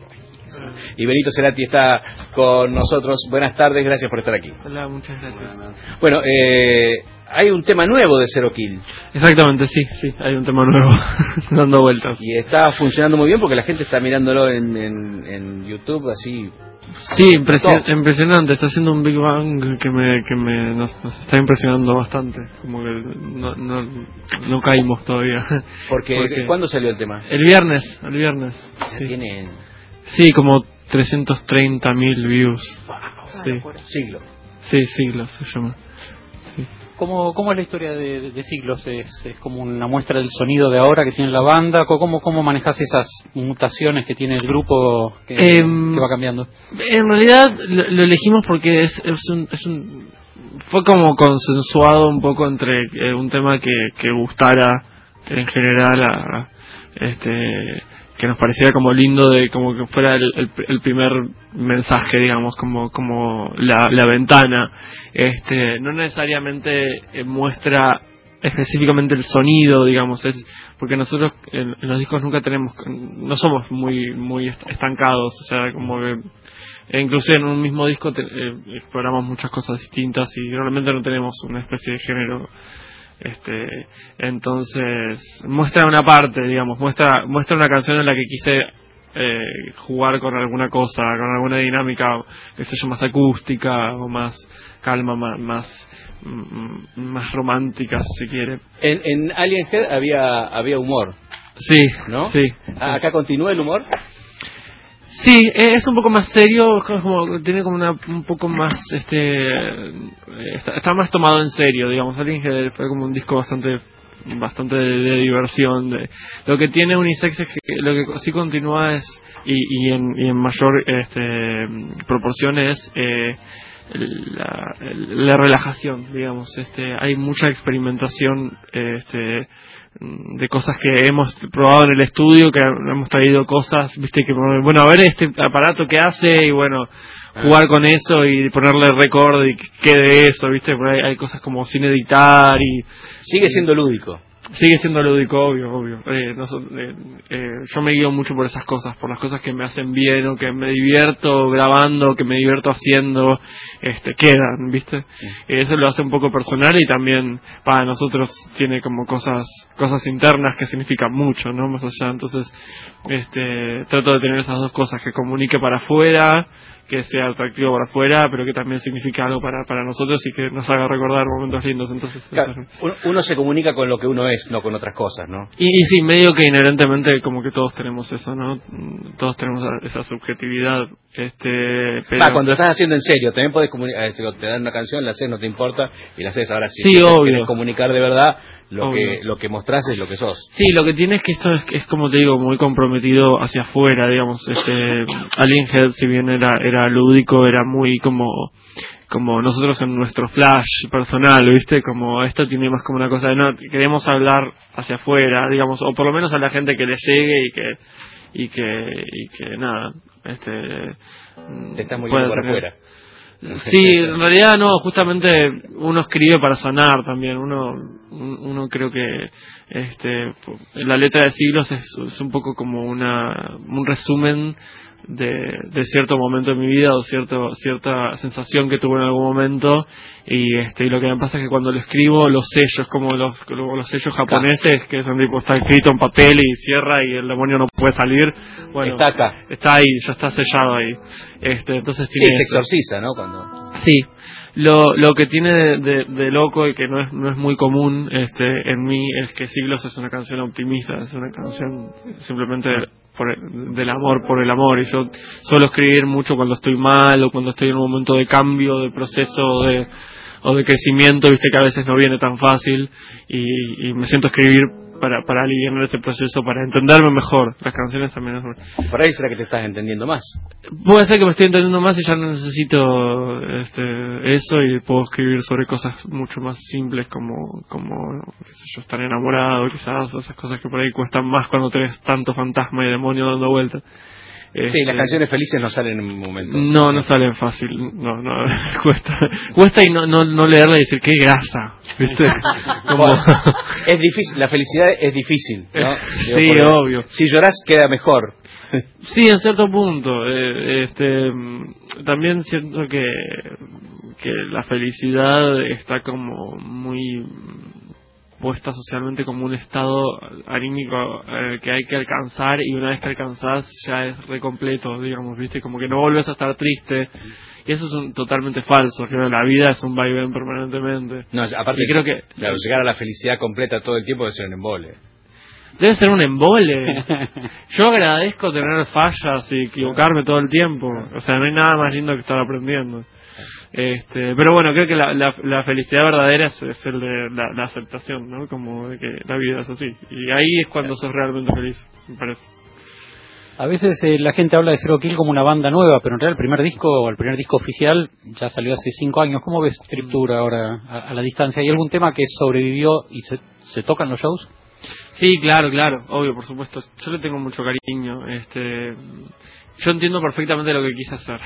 Y Benito Cerati está con nosotros. Buenas tardes, gracias por estar aquí. Hola, muchas gracias. Bueno, hay un tema nuevo de Zero Kill. Exactamente, sí, hay un tema nuevo dando vueltas. Y está funcionando muy bien porque la gente está mirándolo en YouTube así. Sí, impresionante. Está haciendo un Big Bang que nos está impresionando bastante. Como que no caímos todavía. Porque ¿cuándo salió el tema? El viernes. Ya tiene... Sí, como 330.000 views. Wow, sí. Siglo. Sí, Siglos se llama. Sí. ¿Cómo es la historia de Siglos? ¿Es como una muestra del sonido de ahora que tiene la banda? ¿Cómo manejas esas mutaciones que tiene el grupo que va cambiando? En realidad lo elegimos porque fue como consensuado un poco entre un tema que gustara en general que nos pareciera como lindo, de como que fuera el primer mensaje, digamos, como la ventana. No necesariamente muestra específicamente el sonido, digamos, es porque nosotros en los discos no somos muy estancados, o sea, como que inclusive en un mismo disco exploramos muchas cosas distintas y realmente no tenemos una especie de género. Entonces muestra una parte, digamos, muestra una canción en la que quise jugar con alguna cosa, con alguna dinámica, que sé yo, más acústica o más calma, más romántica, si se quiere. En Alien Head había humor. Sí, ¿no? Sí. ¿Acá continúa el humor? Sí, es un poco más serio, tiene como un poco más, está más tomado en serio, digamos. Alien Head fue como un disco bastante de diversión. Lo que tiene Unisex es que lo que sí continúa y en mayor proporción es la relajación, digamos. Hay mucha experimentación de cosas que hemos probado en el estudio, que hemos traído cosas, viste, que bueno, a ver este aparato que hace y bueno, jugar con eso y ponerle récord y que quede eso, viste, porque hay cosas como sin editar y sigue siendo lúdico. Sigue siendo lúdico, obvio. Yo me guío mucho por esas cosas, por las cosas que me hacen bien o que me divierto grabando, que me divierto haciendo, quedan, ¿viste? Eso lo hace un poco personal y también para nosotros tiene como cosas internas que significan mucho, ¿no? Más allá, entonces trato de tener esas dos cosas, que comunique para afuera, que sea atractivo para afuera, pero que también signifique algo para nosotros y que nos haga recordar momentos lindos. Entonces claro, uno se comunica con lo que uno es, no con otras cosas, ¿no? Y sí, medio que inherentemente como que todos tenemos eso, ¿no? Todos tenemos esa subjetividad. Pero... cuando lo estás haciendo en serio, también podés comunicar, te dan una canción, la haces, no te importa, y la haces ahora. Sí, obvio. Querés comunicar de verdad, lo que mostrás es lo que sos. Sí, lo que tiene es que esto es como te digo, muy comprometido hacia afuera, digamos. Alien Head, si bien era lúdico, era muy como nosotros en nuestro flash personal, ¿viste? Como esto tiene más como una cosa de no, queremos hablar hacia afuera, digamos, o por lo menos a la gente que le llegue y que nada, te está muy bien por afuera. Sí, en realidad no, justamente uno escribe para sanar también, uno creo que la letra de Siglos es un poco como un resumen de cierto momento de mi vida o cierta sensación que tuve en algún momento y lo que me pasa es que cuando lo escribo los sellos, como los sellos japoneses, que son tipo, está escrito en papel y cierra y el demonio no puede salir, bueno, está acá, está ahí, ya está sellado ahí. Entonces tiene se exorciza, ¿no? Sí, lo que tiene de loco y que no es muy común en mí es que Siglos es una canción optimista, es una canción simplemente del amor por el amor, y yo suelo escribir mucho cuando estoy mal o cuando estoy en un momento de cambio, de proceso o de crecimiento, viste que a veces no viene tan fácil y me siento a escribir para aliviar ese proceso, para entenderme mejor. Las canciones también es... Por ahí será que te estás entendiendo más. Puede ser que me estoy entendiendo más y ya no necesito eso y puedo escribir sobre cosas mucho más simples como qué sé yo, estar enamorado quizás, esas cosas que por ahí cuestan más cuando tenés tanto fantasma y demonio dando vueltas. Sí, las canciones felices no salen en un momento. No salen fácil, no, cuesta y no leerla y decir qué grasa, ¿viste? Como... Es difícil, la felicidad es difícil, ¿no? Sí, obvio. Si llorás queda mejor. Sí, en cierto punto. También siento que la felicidad está como muy puesta socialmente como un estado anímico que hay que alcanzar, y una vez que alcanzás ya es recompleto, digamos, ¿viste? Como que no volvés a estar triste, y eso es totalmente falso. Creo que la vida es un vaivén permanentemente. No, aparte y creo que claro, llegar a la felicidad completa todo el tiempo debe ser un embole. Debe ser un embole. Yo agradezco tener fallas y equivocarme todo el tiempo. O sea, no hay nada más lindo que estar aprendiendo. Pero bueno, creo que la felicidad verdadera es el de la aceptación, ¿no? Como de que la vida es así. Y ahí es cuando sos realmente feliz, me parece. A veces la gente habla de Zero Kill como una banda nueva, pero en realidad el primer disco oficial ya salió hace 5 años. ¿Cómo ves Scriptura ahora a la distancia? ¿Hay algún tema que sobrevivió y se toca en los shows? Sí, claro, obvio, por supuesto. Yo le tengo mucho cariño. Yo entiendo perfectamente lo que quise hacer.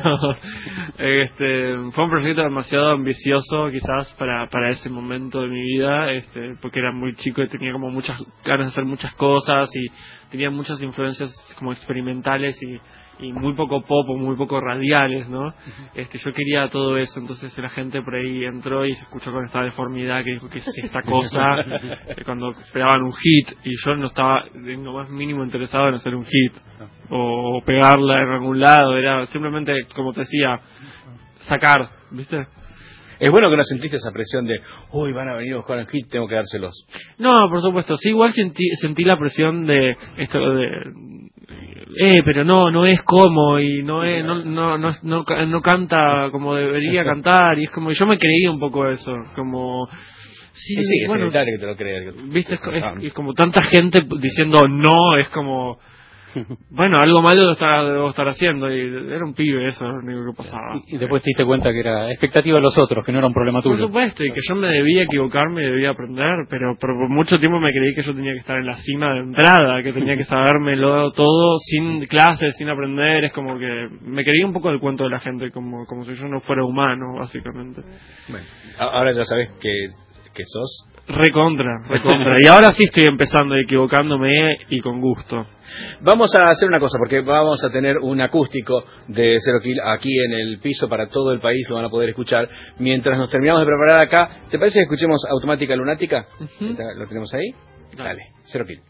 Fue un proyecto demasiado ambicioso quizás para ese momento de mi vida, porque era muy chico y tenía como muchas ganas de hacer muchas cosas y tenía muchas influencias como experimentales y muy poco pop o muy poco radiales, ¿no? Yo quería todo eso, entonces la gente por ahí entró y se escuchó con esta deformidad que dijo que es esta cosa, cuando esperaban un hit, y yo no estaba en lo más mínimo interesado en hacer un hit o pegarla en algún lado, era simplemente, como te decía, sacar, ¿viste? Es bueno que no sentiste esa presión de, uy, van a venir a buscar un hit, tengo que dárselos. No, por supuesto, sí, igual sentí la presión de esto pero no es como, y no canta como debería cantar, y es como, yo me creí un poco eso, como... Sí, es bueno, inevitable que te lo creas. Viste, es como tanta gente diciendo no, es como... Bueno, algo malo debo estar haciendo, y era un pibe, eso es lo único que pasaba. Y después te diste cuenta que era expectativa de los otros, que no era un problema tuyo. Por supuesto, y que yo me debía equivocarme y debía aprender, pero por mucho tiempo me creí que yo tenía que estar en la cima de entrada, que tenía que sabérmelo todo sin clases, sin aprender. Es como que me creí un poco del cuento de la gente, como si yo no fuera humano, básicamente. Bueno, ahora ya sabes que sos recontra, y ahora sí estoy empezando, equivocándome y con gusto. Vamos a hacer una cosa, porque vamos a tener un acústico de Zero Kill aquí en el piso para todo el país, lo van a poder escuchar. Mientras nos terminamos de preparar acá, ¿te parece que escuchemos Automática Lunática? ¿Lo tenemos ahí? Dale, Zero Kill.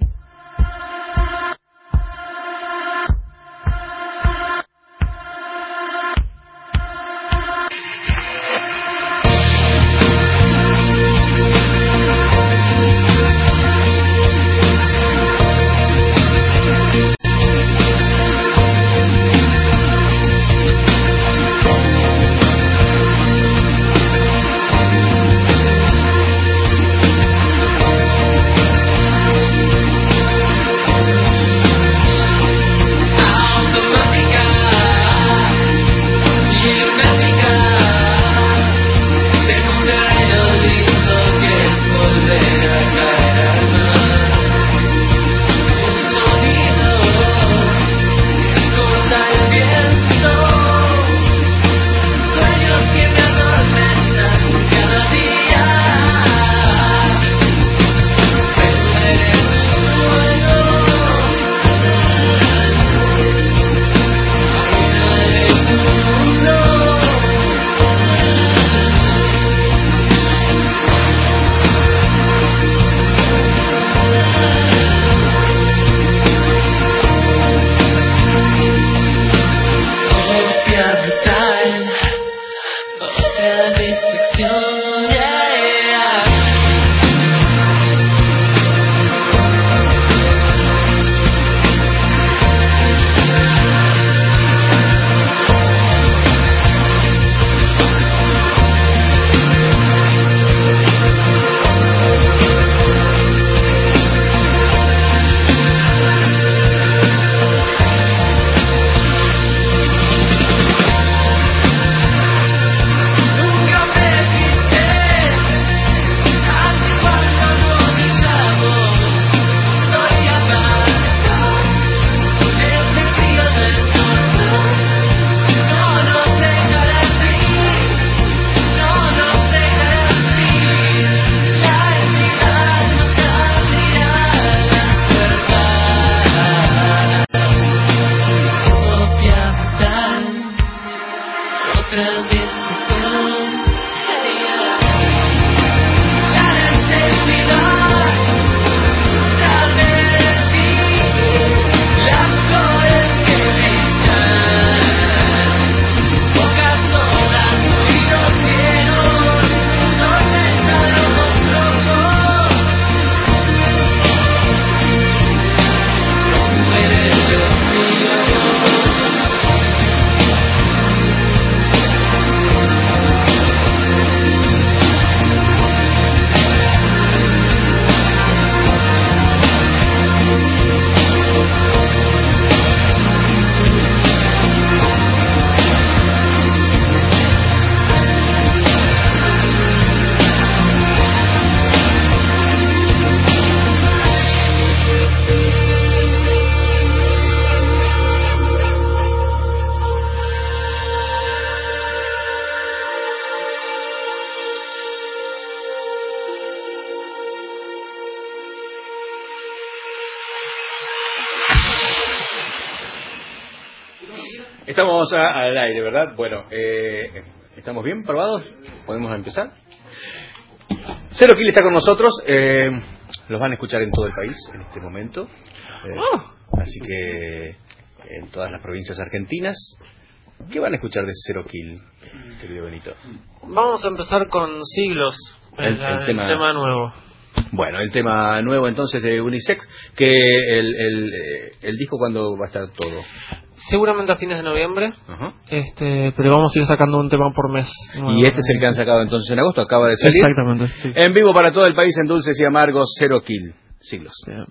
Estamos al aire, ¿verdad? Bueno, ¿estamos bien probados? ¿Podemos empezar? Zero Kill está con nosotros. Los van a escuchar en todo el país en este momento. Así que en todas las provincias argentinas. ¿Qué van a escuchar de Zero Kill, querido Benito? Vamos a empezar con Siglos, el tema nuevo. Bueno, el tema nuevo entonces de Unisex, que el disco, ¿cuándo va a estar todo? Seguramente a fines de noviembre, pero vamos a ir sacando un tema por mes. Y este es el que han sacado entonces en agosto, acaba de salir. Exactamente, sí. En vivo para todo el país en Dulces y Amargos, Zero Kill, Siglos. Bien.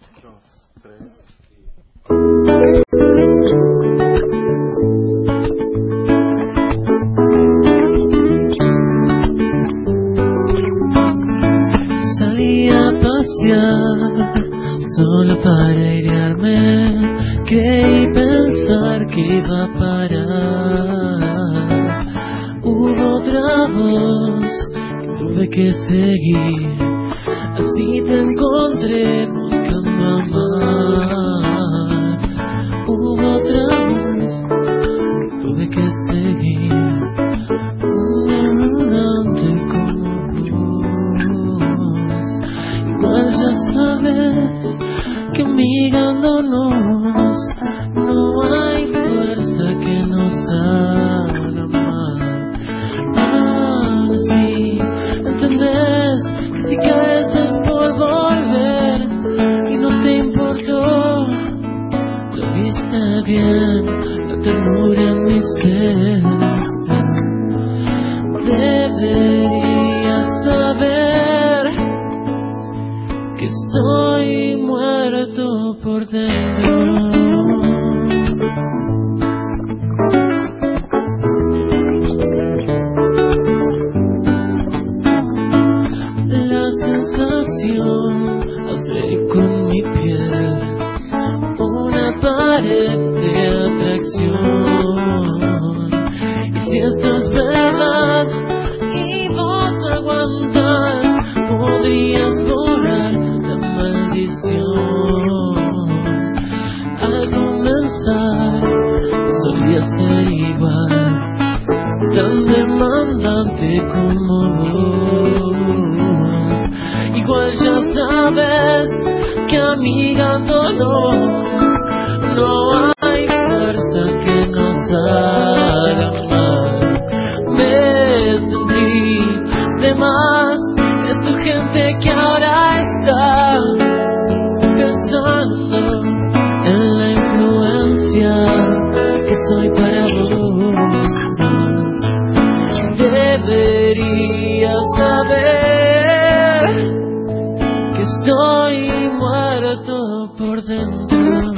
Salí a pasear solo para airearme, creí pensar que iba a parar. Hubo otra voz que tuve que seguir, así te encontré buscando amar. Hubo otra voz que tuve que seguir, un ignorante como vos. Igual ya sabes que mirándonos no hay fuerza que nos haga mal. Ahora sí entendés que si caes es por volver y no te importó. Lo viste bien, la ternura en mi ser. Deberías saber que estoy muerto por dentro. La sensación hace con mi piel una pared de atracción. Y si esto es verdad y vos aguantas, podrías borrar la maldición. Al comenzar solía ser igual, tan demandante como vos. Igual ya sabes que amigándonos no hay fuerza que nos haga mal. Me sentí de más, es tu gente que ahora está pensando en la influencia que soy para vos. Deberías saber que estoy muerto por dentro.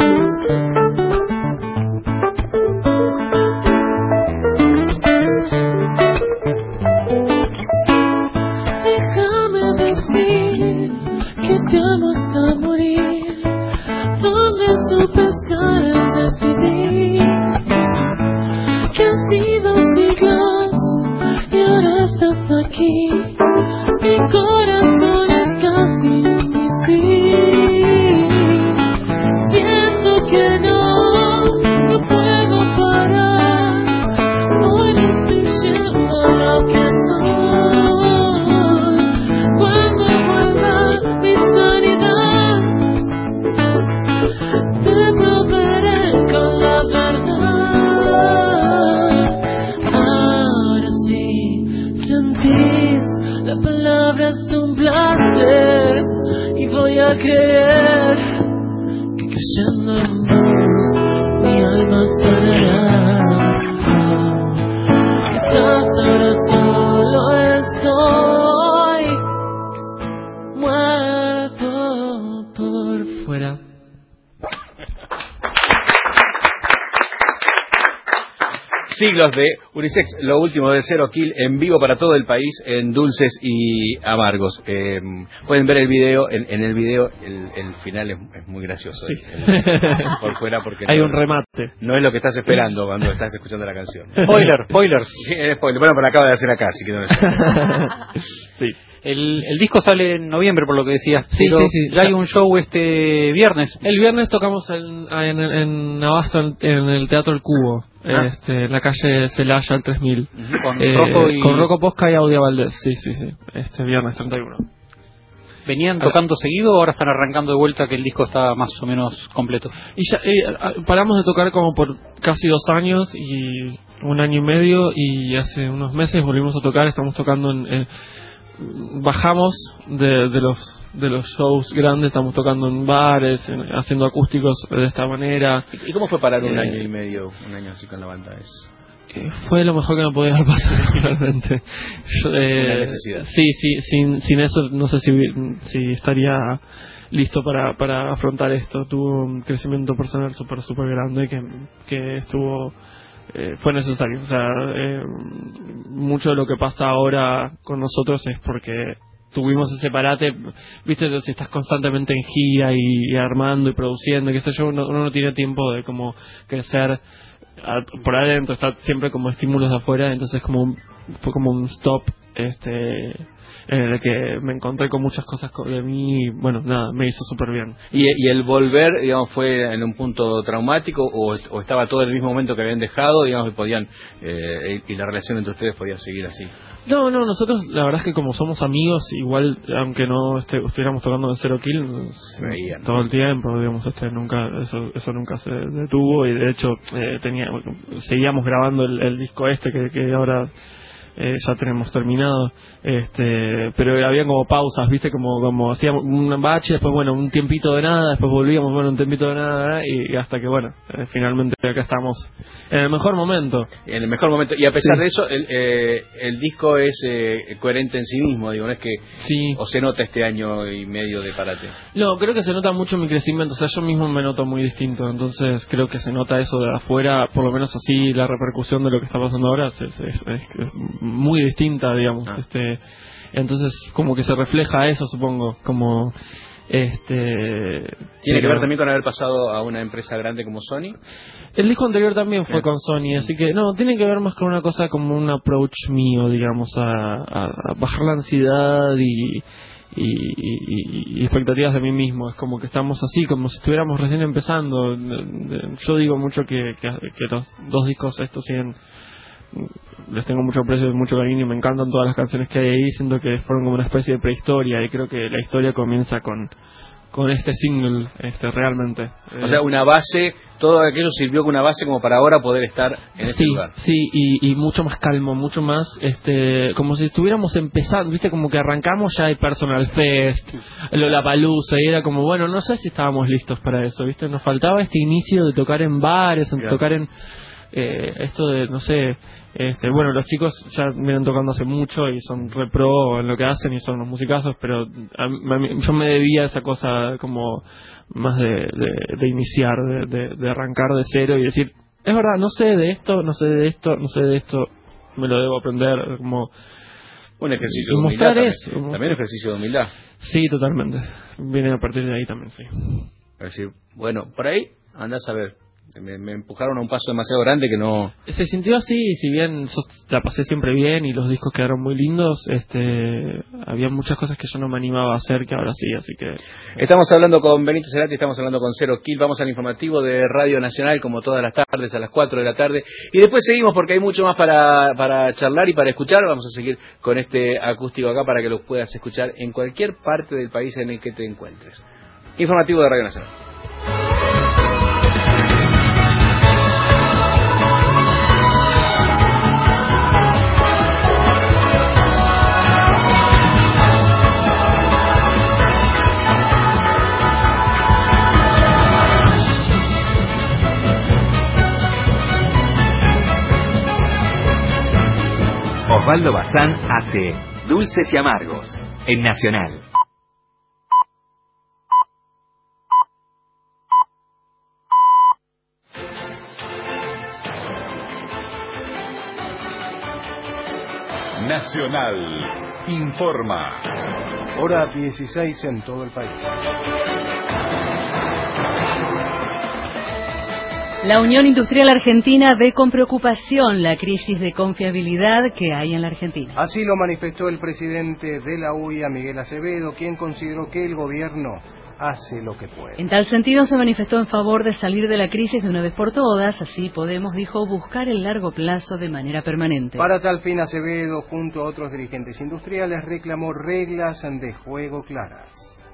Déjame decir que te amo hasta morir, donde supe estar al decidir que han sido siglos y ahora estás aquí. Mi corazón es casi un misil. Siento que no puedo parar. Hoy estoy yendo lo que soy. Cuando vuelva mi sanidad, te probaré con la verdad. Ahora sí sentís, la palabra es un placer y voy a creer que creyendo en vos mi alma sanará. Quizás ahora solo estoy muerto por fuera. Siglos de Unisex, lo último de Zero Kill, en vivo para todo el país en Dulces y Amargos. Pueden ver el video, en el video el final es muy gracioso, sí. Por fuera, porque hay un remate. No es lo que estás esperando cuando estás escuchando la canción. Spoiler. Sí, es spoiler. Bueno, pero lo acabo de hacer acá, así que no es. Sí. El disco sale en noviembre, por lo que decías. Sí, pero sí. ya hay un show este viernes. El viernes tocamos en Abasto, en el Teatro El Cubo. en la calle Celaya al 3000. Con Rocco Posca y Audia Valdés, sí. Viernes 31. ¿Venían tocando seguido o ahora están arrancando de vuelta que el disco está más o menos completo? Y ya paramos de tocar como por casi 2 años y 1 año y medio, y hace unos meses volvimos a tocar. Estamos tocando bajamos de los shows grandes, estamos tocando en bares, haciendo acústicos de esta manera. ¿Y cómo fue parar 1 año y medio, 1 año así con la banda? Fue lo mejor que me podía haber pasado realmente. Una necesidad. Sí, sin eso no sé si estaría listo para afrontar esto. Tuvo un crecimiento personal súper grande que estuvo fue necesario. O sea, mucho de lo que pasa ahora con nosotros es porque tuvimos ese parate. Viste, si estás constantemente en gira y armando y produciendo, qué sé yo, uno no tiene tiempo de como crecer por adentro, está siempre como estímulos de afuera. Entonces fue como un stop en el que me encontré con muchas cosas de mí. Bueno, nada, me hizo súper bien. ¿Y el volver, digamos, fue en un punto traumático o estaba todo en el mismo momento que habían dejado, digamos, y podían y la relación entre ustedes podía seguir así? No, nosotros la verdad es que como somos amigos, igual, aunque no estuviéramos tocando de Zero Kill todo el tiempo, digamos, nunca eso nunca se detuvo. Y de hecho seguíamos grabando el disco que ahora ya tenemos terminado, pero había como pausas, viste, como hacíamos un bache, después un tiempito de nada, después volvíamos, un tiempito de nada, y hasta que finalmente acá estamos en el mejor momento. En el mejor momento, y a pesar de eso, el disco es coherente en sí mismo, digo, no es que o se nota este año y medio de parate. No, creo que se nota mucho mi crecimiento, o sea, yo mismo me noto muy distinto, entonces creo que se nota eso de afuera, por lo menos así la repercusión de lo que está pasando ahora es muy distinta, digamos. Entonces como que se refleja eso, supongo, como ¿Tiene que ver también con haber pasado a una empresa grande como Sony? El disco anterior también fue con Sony, así que no, tiene que ver más con una cosa como un approach mío, digamos, a bajar la ansiedad y expectativas de mí mismo. Es como que estamos así, como si estuviéramos recién empezando. Yo digo mucho que los 2 discos estos les tengo mucho aprecio y mucho cariño, y me encantan todas las canciones que hay ahí. Siento que fueron como una especie de prehistoria, y creo que la historia comienza con este single, realmente. O sea, una base, todo aquello sirvió como una base como para ahora poder estar en este lugar. Sí, y mucho más calmo, mucho más, como si estuviéramos empezando, viste, como que arrancamos ya el Personal Fest, Lollapalooza, y era como, no sé si estábamos listos para eso, viste, nos faltaba este inicio de tocar en bares, tocar en esto de, no sé, los chicos ya vienen tocando hace mucho y son re pro en lo que hacen y son unos musicazos, pero yo me debía esa cosa como más de iniciar, de arrancar de cero y decir, es verdad, no sé de esto, me lo debo aprender, como un ejercicio de humildad también un ejercicio de humildad. Sí, totalmente, viene a partir de ahí también, sí. Es decir, por ahí andás a ver. Me empujaron a un paso demasiado grande que no... Se sintió así, y si bien la pasé siempre bien y los discos quedaron muy lindos, había muchas cosas que yo no me animaba a hacer que ahora sí, así que... Estamos hablando con Benito Cerati, estamos hablando con Zero Kill, vamos al informativo de Radio Nacional como todas las tardes a las 4 de la tarde, y después seguimos porque hay mucho más para charlar y para escuchar. Vamos a seguir con este acústico acá para que lo puedas escuchar en cualquier parte del país en el que te encuentres. Informativo de Radio Nacional. Osvaldo Bazán hace Dulces y Amargos en Nacional. Nacional informa. Hora 16 en todo el país. La Unión Industrial Argentina ve con preocupación la crisis de confiabilidad que hay en la Argentina. Así lo manifestó el presidente de la UIA, Miguel Acevedo, quien consideró que el gobierno hace lo que puede. En tal sentido se manifestó en favor de salir de la crisis de una vez por todas, así Podemos, dijo, buscar el largo plazo de manera permanente. Para tal fin, Acevedo, junto a otros dirigentes industriales, reclamó reglas de juego claras.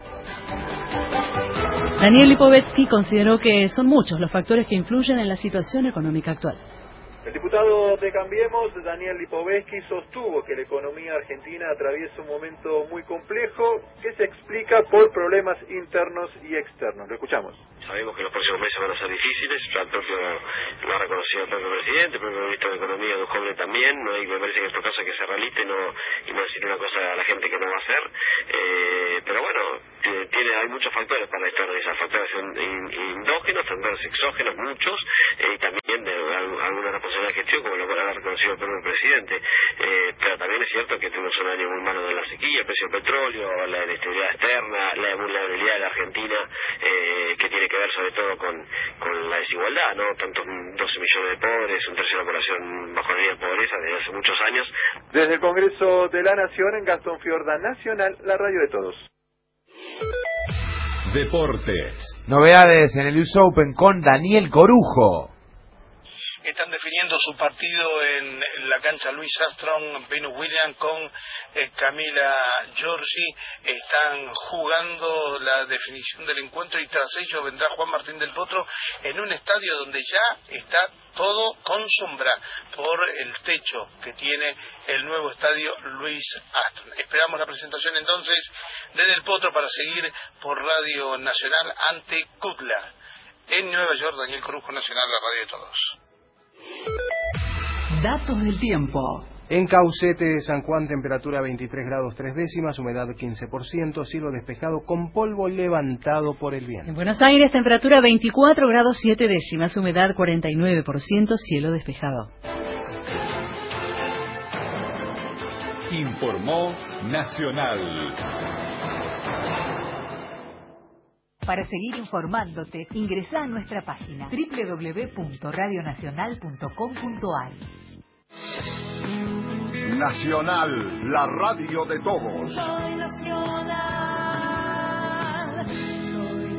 Daniel Lipovetsky consideró que son muchos los factores que influyen en la situación económica actual. El diputado de Cambiemos, Daniel Lipovetsky, sostuvo que la economía argentina atraviesa un momento muy complejo que se explica por problemas internos y externos. Lo escuchamos. Sabemos que los próximos meses van a ser difíciles, ya lo ha reconocido el propio presidente, el propio ministro de Economía, de un joven también. Me parece que en estos casos hay que ser realista y no decir una cosa a la gente que no va a hacer. Pero bueno, hay muchos factores para externalizar, factores endógenos, factores exógenos, muchos, y también de alguna responsabilidad de gestión, como lo ha reconocido el propio presidente. Pero también es cierto que tuvimos un año muy malo de la sequía, el precio del petróleo, la inestabilidad externa, la vulnerabilidad de la Argentina, que tiene que ver sobre todo con la desigualdad, ¿no? Tantos 12 millones de pobres, un tercio de la población bajo la línea de pobreza desde hace muchos años. Desde el Congreso de la Nación, en Gastón Fiorda Nacional, la radio de todos. Deportes. Novedades en el US Open con Daniel Corujo. Están definiendo su partido en la cancha Louis Armstrong, Venus Williams con Camila Giorgi. Están jugando la definición del encuentro y tras ello vendrá Juan Martín del Potro en un estadio donde ya está todo con sombra por el techo que tiene el nuevo estadio Louis Armstrong. Esperamos la presentación entonces de Del Potro para seguir por Radio Nacional ante Kutla. En Nueva York, Daniel Corujo, Nacional, la radio de todos. Datos del tiempo. En Caucete, San Juan, temperatura 23 grados 3 décimas, humedad 15%, cielo despejado con polvo levantado por el viento. En Buenos Aires, temperatura 24 grados 7 décimas, humedad 49%, cielo despejado. Informó Nacional. Para seguir informándote, ingresa a nuestra página www.radionacional.com.ar. Nacional, la radio de todos. Soy nacional, soy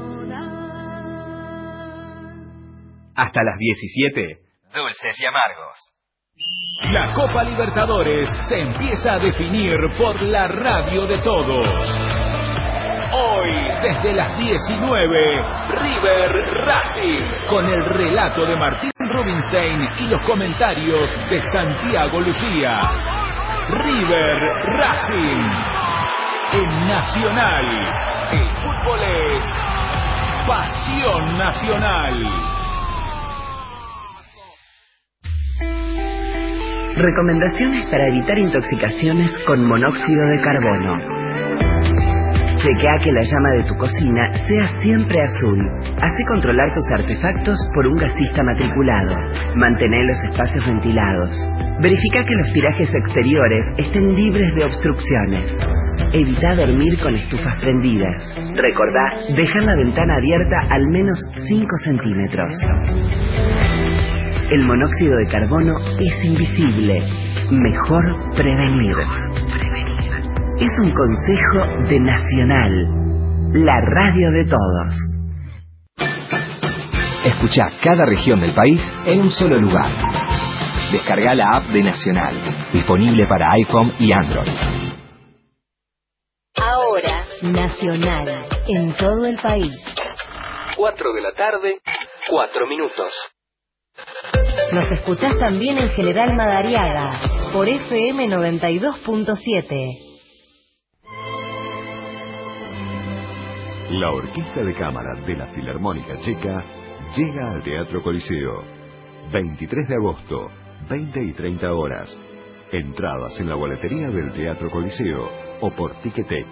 nacional. Hasta las 17, Dulces y Amargos. La Copa Libertadores se empieza a definir por la radio de todos. Hoy, desde las 19, River Racing, con el relato de Martín Rubinstein y los comentarios de Santiago Lucía. River Racing, en Nacional. El fútbol es pasión nacional. Recomendaciones para evitar intoxicaciones con monóxido de carbono. Chequea que la llama de tu cocina sea siempre azul. Hacé controlar tus artefactos por un gasista matriculado. Mantén los espacios ventilados. Verifica que los tirajes exteriores estén libres de obstrucciones. Evita dormir con estufas prendidas. Recordá dejar la ventana abierta al menos 5 centímetros. El monóxido de carbono es invisible. Mejor prevenir. Es un consejo de Nacional, la radio de todos. Escuchá cada región del país en un solo lugar. Descarga la app de Nacional, disponible para iPhone y Android. Ahora, Nacional, en todo el país. 4 de la tarde, 4 minutos. Nos escuchás también en General Madariaga, por FM 92.7. La Orquesta de Cámara de la Filarmónica Checa llega al Teatro Coliseo. 23 de agosto, 20 y 30 horas. Entradas en la boletería del Teatro Coliseo o por Ticketek.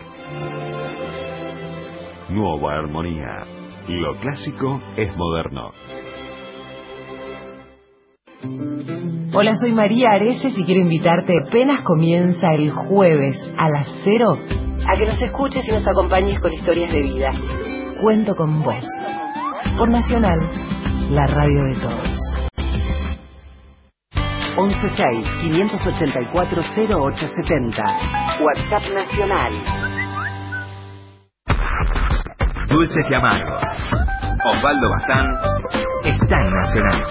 Nueva Armonía. Lo clásico es moderno. Hola, soy María Areces y quiero invitarte, apenas comienza el jueves a las 0, a que nos escuches y nos acompañes con historias de vida. Cuento con vos. Por Nacional, la radio de todos. 116-584-0870. WhatsApp Nacional. Dulces y amargos. Osvaldo Bazán está en Nacional.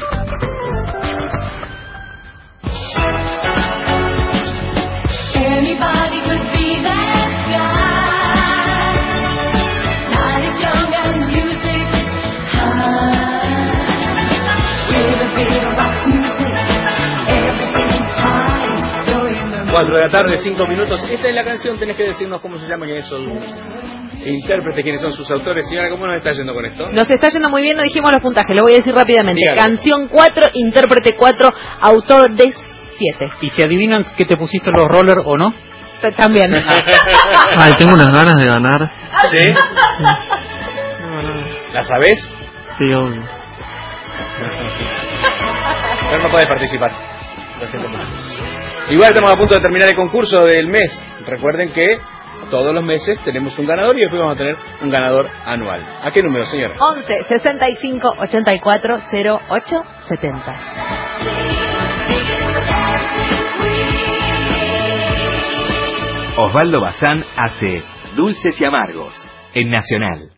Anybody could be that guy. Not as young and music high. With a bit of rock music, everything's fine. You're in the 4 de la tarde, 5 minutos. Esta es la canción, tenés que decirnos cómo se llama y esos intérpretes, quiénes son sus autores. Señora, ¿cómo nos está yendo con esto? Nos está yendo muy bien, no dijimos los puntajes, lo voy a decir rápidamente. Dígalo. Canción 4, intérprete 4, autor de 7. ¿Y si adivinan que te pusiste los rollers o no? También. Ay, tengo unas ganas de ganar. ¿Sí? ¿La sabés? Sí, obvio. Pero no podés participar. Lo siento mucho. Igual estamos a punto de terminar el concurso del mes. Recuerden que todos los meses tenemos un ganador y después vamos a tener un ganador anual. ¿A qué número, señora? 11 65 84 08 70. Osvaldo Bazán hace Dulces y Amargos en Nacional.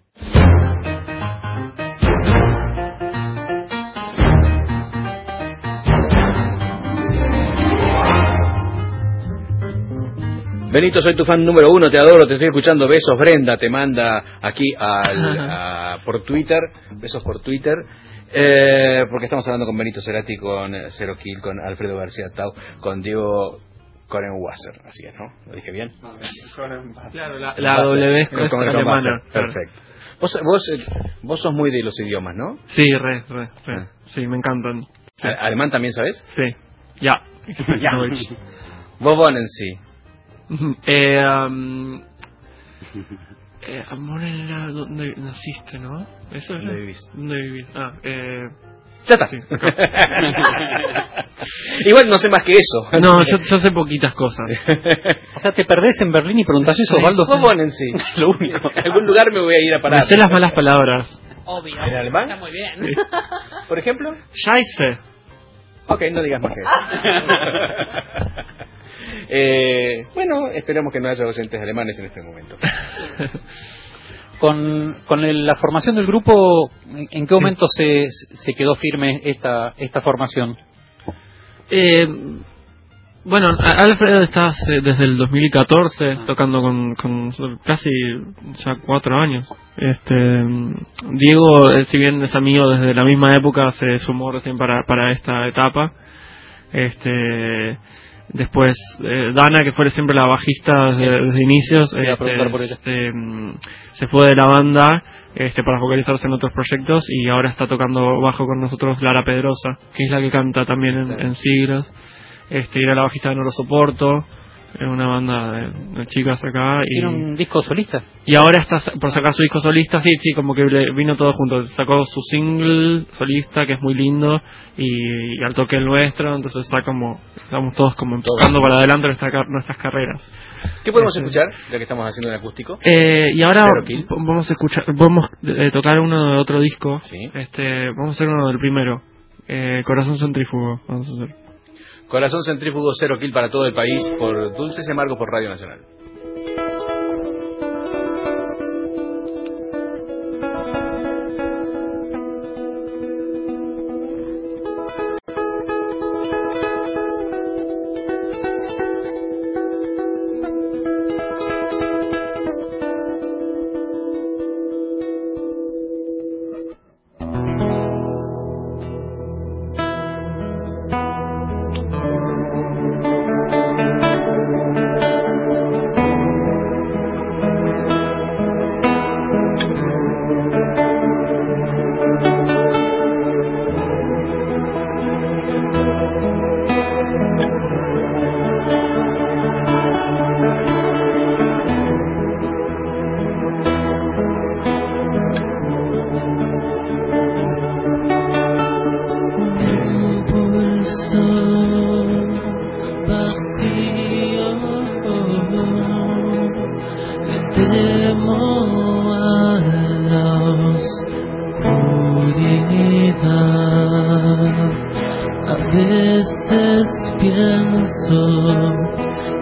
Benito, soy tu fan número 1, te adoro, te estoy escuchando. Besos, Brenda te manda aquí por Twitter. Besos por Twitter. Porque estamos hablando con Benito Cerati, con Zero Kill, con Alfredo García Tau, con Diego Korenwasser. Así es, ¿no? ¿Lo dije bien? Claro, la W es alemana. Perfecto. Vos sos muy de los idiomas, ¿no? Sí, re. Sí, me encantan. Sí. ¿Alemán también sabes? Sí. Ya. Vos volen sí. Amor en la... ¿Dónde naciste, no? ¿Eso es? ¿Dónde vivís? ¿Dónde vivís? Ya está. Sí, igual no sé más que eso. No, yo sé poquitas cosas. O sea, te perdés en Berlín y preguntás eso, Osvaldo. Vos ponen sí. Lo único. En algún lugar me voy a ir a parar. Me sé las malas palabras. Obvio. ¿En alemán? Está muy bien. Sí. ¿Por ejemplo? Scheisse. Ok, no digas más que eso. Bueno, esperemos que no haya docentes alemanes en este momento. Con la formación del grupo, ¿en qué momento se quedó firme esta formación? Bueno, Alfredo está desde el 2014 tocando con casi ya 4 años. Diego, si bien es amigo desde la misma época, se sumó recién para esta etapa. Después Dana, que fue siempre la bajista desde inicios, se fue de la banda para focalizarse en otros proyectos y ahora está tocando bajo con nosotros Lara Pedrosa, que es la que canta también en Siglos. Era la bajista de No Lo Soporto, una banda de chicas acá. ¿Tiene un disco solista? Y ahora está por sacar su disco solista, sí, como que vino todo junto. Sacó su single solista, que es muy lindo, y al toque el nuestro, entonces estamos todos como empujando para adelante nuestras carreras. ¿Qué podemos escuchar, ya que estamos haciendo en acústico? Y ahora vamos a tocar uno de otro disco. ¿Sí? Vamos a hacer uno del primero, Corazón Centrífugo, vamos a hacer. Corazón Centrífugo, Zero Kill para todo el país, por Dulces y Amargos, por Radio Nacional.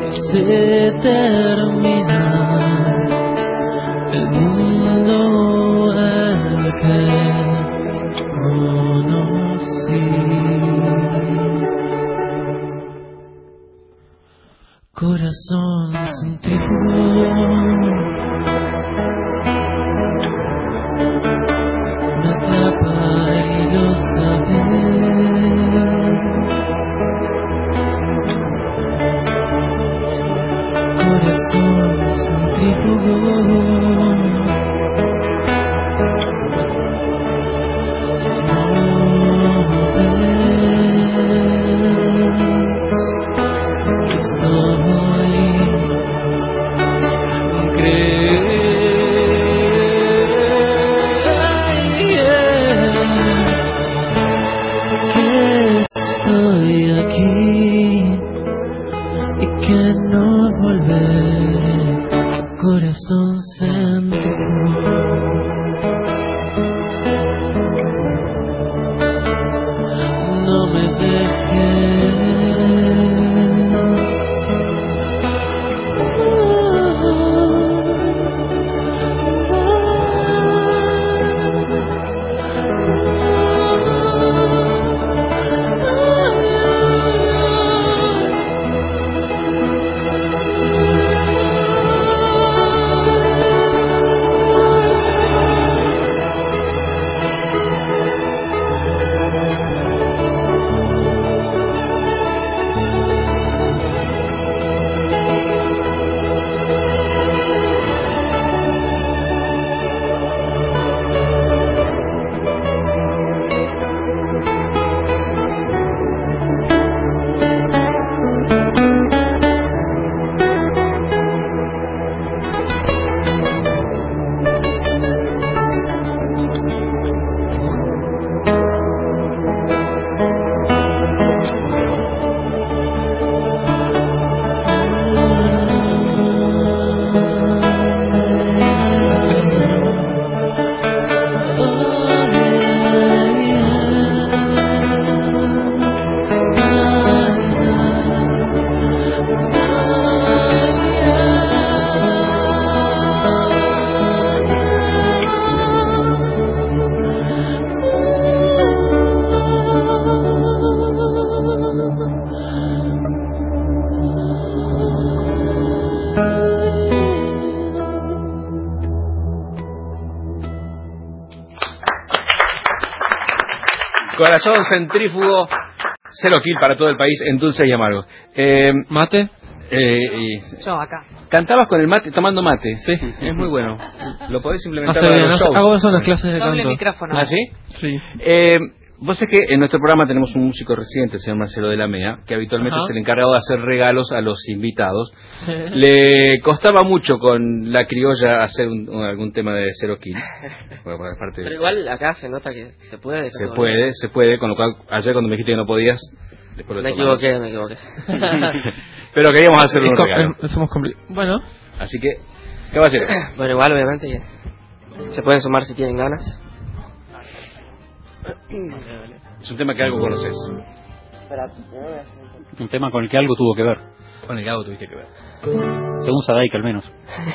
se termina el mundo. corazón centrífugo me atrapa y lo sabes. Corazón centrífugo. Corazón centrífugo, no me dejes. Corazón centrífugo, 0 kill para todo el país en dulces y amargos. ¿Mate? Yo acá. Cantabas con el mate, tomando mate, sí, es muy bueno. Lo podés implementar en los shows. Hago eso en las clases de Doble canto. micrófono. ¿Ah, sí? Sí. Vos sabés que en nuestro programa tenemos un músico residente, el señor Marcelo de la Mea, que habitualmente es el encargado de hacer regalos a los invitados. Le costaba mucho con la criolla hacer algún tema de 0 kill. Bueno, pero igual acá se nota que se puede. Se puede, con lo cual ayer cuando me dijiste que no podías... Me equivoqué. Pero queríamos hacerle un regalo. Bueno. Así que, ¿qué va a hacer? Bueno, igual obviamente que se pueden sumar si tienen ganas. Es un tema que algo conoces. Un tema con el que algo tuvo que ver. Con el que algo tuviste que ver. Según Sadaik, al menos.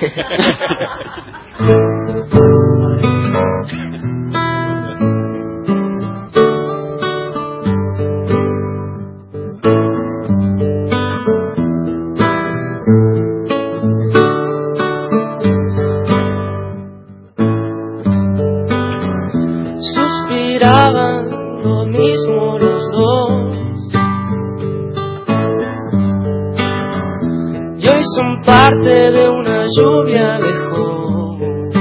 Suspiraban lo mismo los dos, y hoy son parte de una lluvia lejos.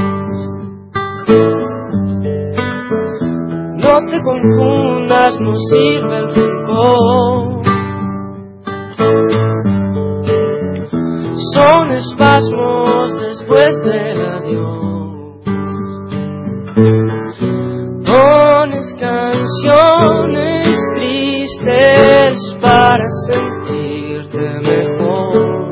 No te confundas, no sirve el rencor. Son espasmos después del adiós. Pones canciones tristes para sentirte mejor.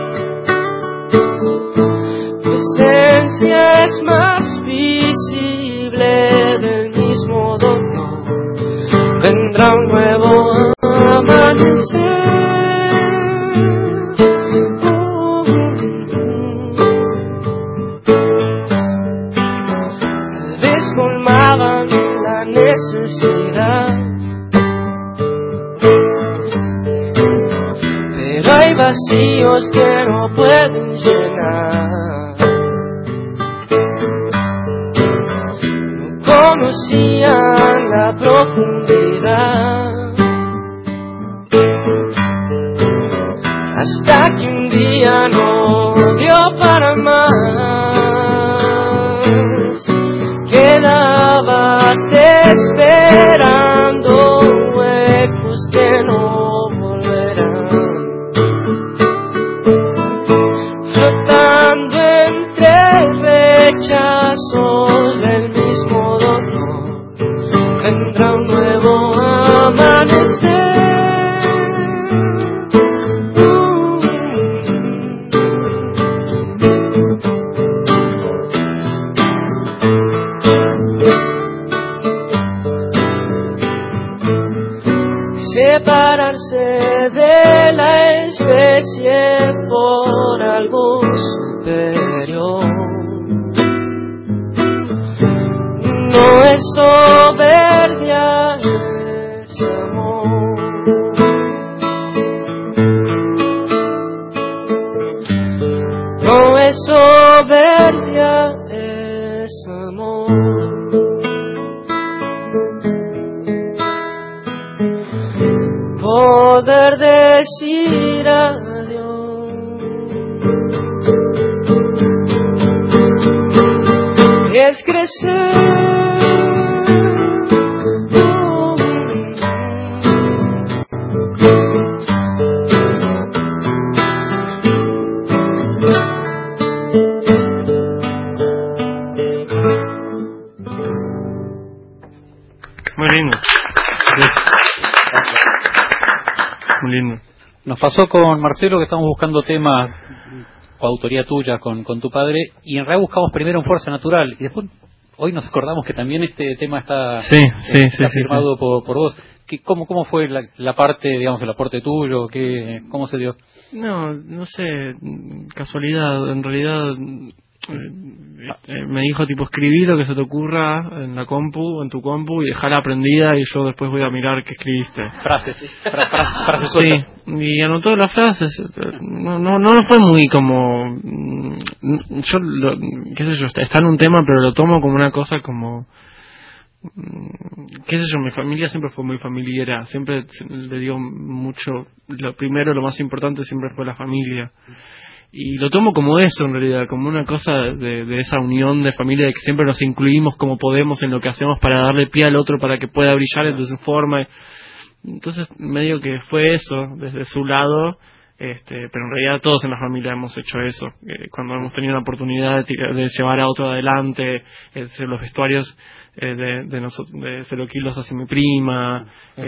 Tu esencia es más visible del mismo dolor. Vendrá un nuevo amanecer. Descolmaban la necesidad, pero hay vacíos que no pueden llenar. No conocían la profundidad, hasta que un día no dio para más. Quedabas esperando huecos que no volverán, flotando entre rechazos del mismo dolor. Vendrá un nuevo amanecer. Separarse de la especie por algo superior no es soberbia, es amor. No es soberbia, es amor. Poder decir adiós es crecer. Muy lindo. Muy lindo. Nos pasó con Marcelo que estamos buscando temas o autoría tuya con tu padre, y en realidad buscamos primero en Fuerza Natural y después hoy nos acordamos que también este tema está firmado por vos. ¿Cómo fue la parte, digamos, el aporte tuyo? ¿Cómo se dio? No sé, casualidad. En realidad me dijo tipo escribí lo que se te ocurra en la compu, en tu compu, y dejarla aprendida y yo después voy a mirar qué escribiste. Frases, frases sí, y anotó las frases. No fue muy como yo qué sé yo, está en un tema, pero lo tomo como una cosa como qué sé yo, mi familia siempre fue muy familiera, siempre le dio mucho, lo primero, lo más importante siempre fue la familia. Y lo tomo como eso en realidad, como una cosa de esa unión de familia, de que siempre nos incluimos como podemos en lo que hacemos para darle pie al otro para que pueda brillar de su forma. Entonces medio que fue eso desde su lado, pero en realidad todos en la familia hemos hecho eso. Cuando hemos tenido la oportunidad de llevar a otro adelante, los vestuarios de Cero Kilos hace mi prima,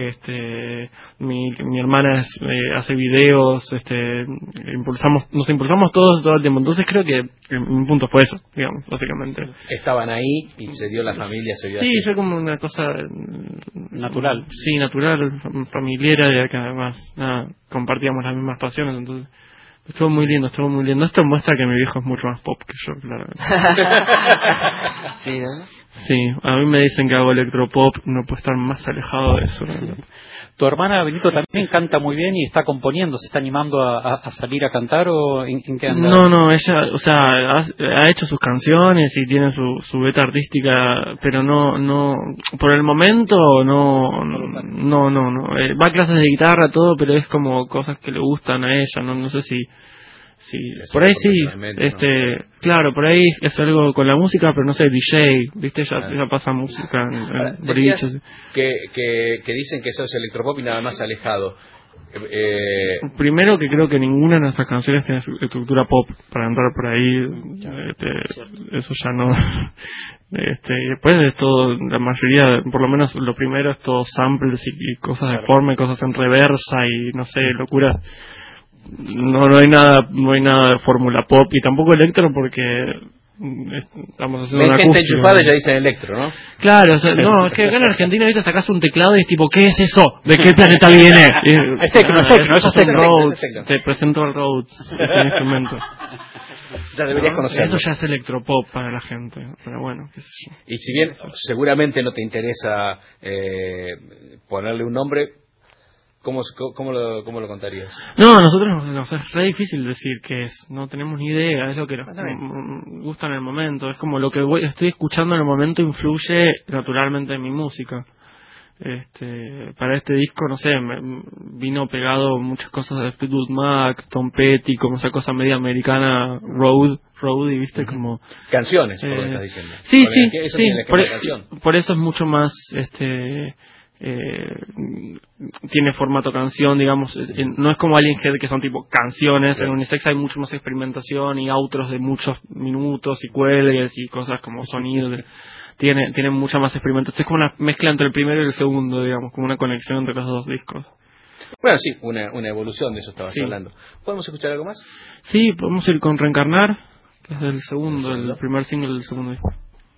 mi hermana hace videos, nos impulsamos todos todo el tiempo. Entonces creo que un punto fue eso, digamos, básicamente. Estaban ahí y se dio la familia, se dio sí, así. fue como una cosa natural. Sí, natural, familiar, que además compartíamos las mismas pasiones, entonces estuvo muy lindo. Esto muestra que mi viejo es mucho más pop que yo, claramente. Sí, ¿no? Sí, a mí me dicen que hago electropop, no puedo estar más alejado de eso. ¿Tu hermana Benito también canta muy bien y está componiendo, se está animando a salir a cantar o en qué anda? No, ella, o sea, ha hecho sus canciones y tiene su beta artística, pero no, por el momento no. Va a clases de guitarra, todo, pero es como cosas que le gustan a ella, no sé si por ahí sí, claro, por ahí es algo con la música, pero no sé, DJ, viste, ya pasa música en boliches. Que dicen que eso es electropop y nada más alejado. Primero que creo que ninguna de nuestras canciones tiene estructura pop para entrar por ahí, eso ya no. Después es todo, la mayoría, por lo menos lo primero es todo samples y cosas de forma y cosas en reversa y no sé, locuras. No hay nada de fórmula pop y tampoco electro porque estamos haciendo una gente enchufada y ya dicen electro, ¿no? Claro, no, es que acá en Argentina ahorita sacás un teclado y es tipo, ¿qué es eso? ¿De qué planeta viene? Es tecno, eso es tecno. Rhodes, te presento el Rhodes, ese instrumento. Ya deberías conocerlo. Eso ya es electropop para la gente, pero bueno, qué sé yo. Y si bien seguramente no te interesa ponerle un nombre, ¿Cómo lo contarías? No, nosotros nos es re difícil decir qué es. No tenemos ni idea. Es lo que nos gusta en el momento. Es como lo que estoy escuchando en el momento influye naturalmente en mi música. Para este disco, no sé, me vino pegado muchas cosas de Fleetwood Mac, Tom Petty, como esa cosa media americana, road y viste como canciones, por lo que estás diciendo. Sí, eso sí, por eso es mucho más tiene formato canción, digamos, no es como Alien Head que son tipo canciones. Claro. En Unisex hay mucho más experimentación y outros de muchos minutos y cuelgues y cosas como sonido tiene mucha más experimentación. Es como una mezcla entre el primero y el segundo, digamos, como una conexión entre los dos discos. Bueno, sí, una evolución de eso estabas hablando. ¿Podemos escuchar algo más? Sí, podemos ir con Reencarnar, que es del segundo, el primer single del segundo disco.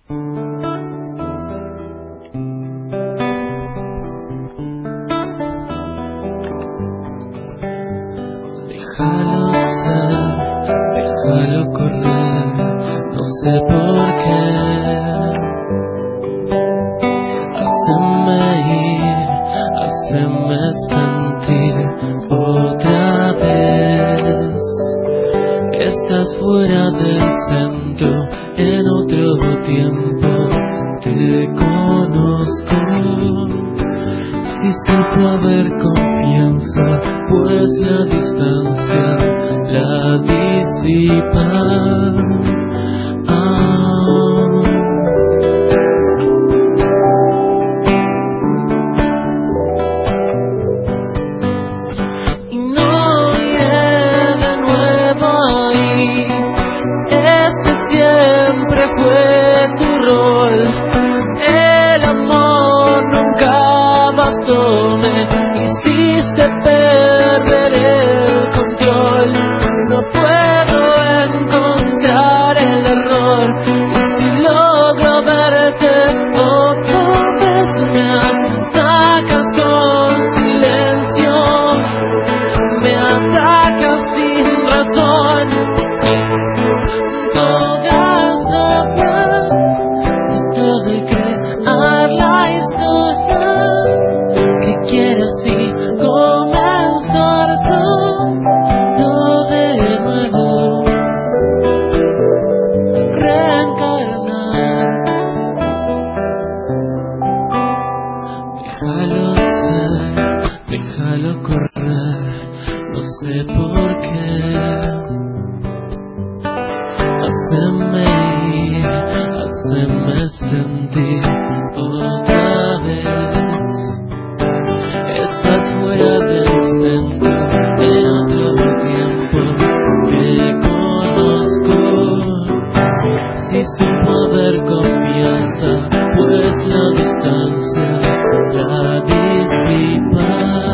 Déjalo ser, déjalo correr, no sé por qué. Haceme ir, haceme sentir otra vez. Estás fuera del centro, en otro tiempo te conozco. Si supo haber confianza, pues la distancia la disipa. Y no iré de nuevo ahí. Este siempre fue tu rol. El amor nunca bastó, me hiciste perder el control. No puedo encontrar el error, y si logro verte otra vez me atacas con silencio, me atacas sin razón. Todas saber de todo y crear la historia que quieres y comenzar todo de nuevo, reencarnar. Déjalo ser, déjalo correr, no sé por qué. Haceme ir, haceme sentir otra vez. Estás fuera del centro, en otro tiempo te conozco. Si supo haber confianza, pues la distancia la disipa.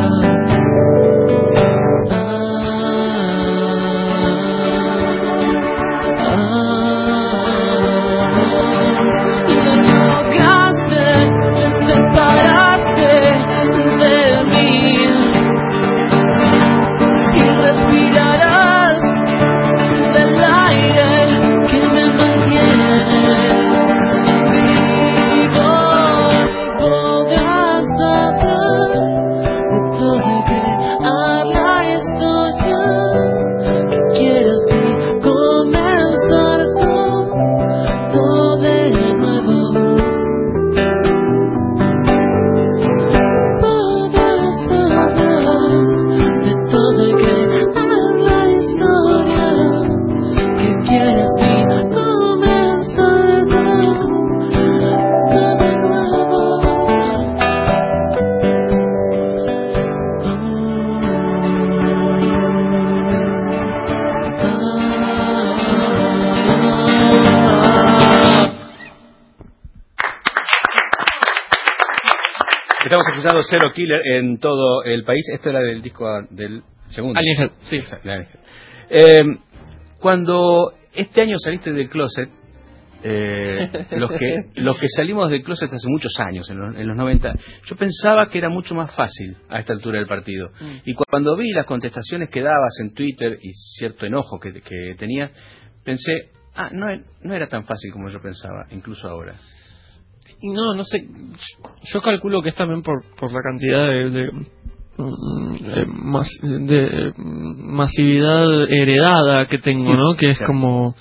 Estamos escuchando Zero Killer en todo el país. Esto era del disco del segundo. Alien Head, sí. Cuando este año saliste del closet, los que salimos del closet hace muchos años, en los 90, yo pensaba que era mucho más fácil a esta altura del partido. Y cuando vi las contestaciones que dabas en Twitter y cierto enojo que tenías, pensé, no era tan fácil como yo pensaba, incluso ahora. No sé, yo calculo que es también por la cantidad de masividad heredada que tengo, ¿no? Que es como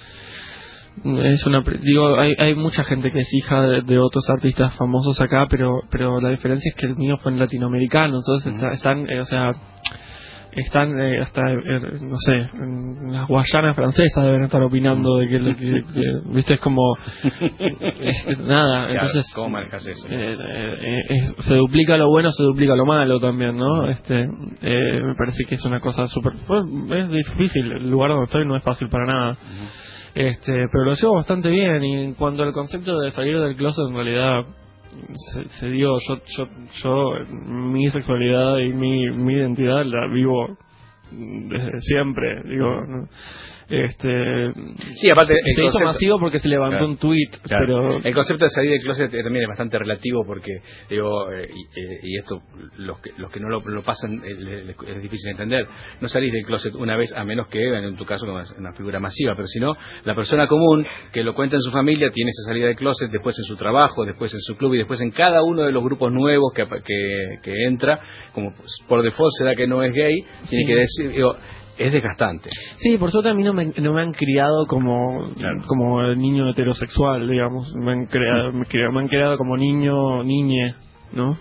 hay mucha gente que es hija de otros artistas famosos acá, pero la diferencia es que el mío fue en latinoamericano, entonces están hasta no sé, en las Guayanas francesas deben estar opinando de que viste, es como nada, claro, entonces ¿cómo manejas eso? Se duplica lo bueno, se duplica lo malo también, ¿no? Me parece que es una cosa súper, es difícil, el lugar donde estoy no es fácil para nada. Pero lo llevo bastante bien, y en cuanto al concepto de salir del closet, en realidad se dio, yo mi sexualidad y mi identidad la vivo desde siempre, ¿no? Sí, aparte se hizo masivo porque se levantó un tuit, pero el concepto de salir del closet también es bastante relativo, porque y esto los que no lo pasan es difícil de entender. No salís del closet una vez, a menos que en tu caso como una figura masiva, pero si no, la persona común que lo cuenta en su familia tiene esa salida del closet después en su trabajo, después en su club y después en cada uno de los grupos nuevos que entra, como por default se da que no es gay, tiene que decir, es desgastante. Sí, por suerte a mí no me han criado como el niño heterosexual, digamos. Me han criado como niñe, ¿no?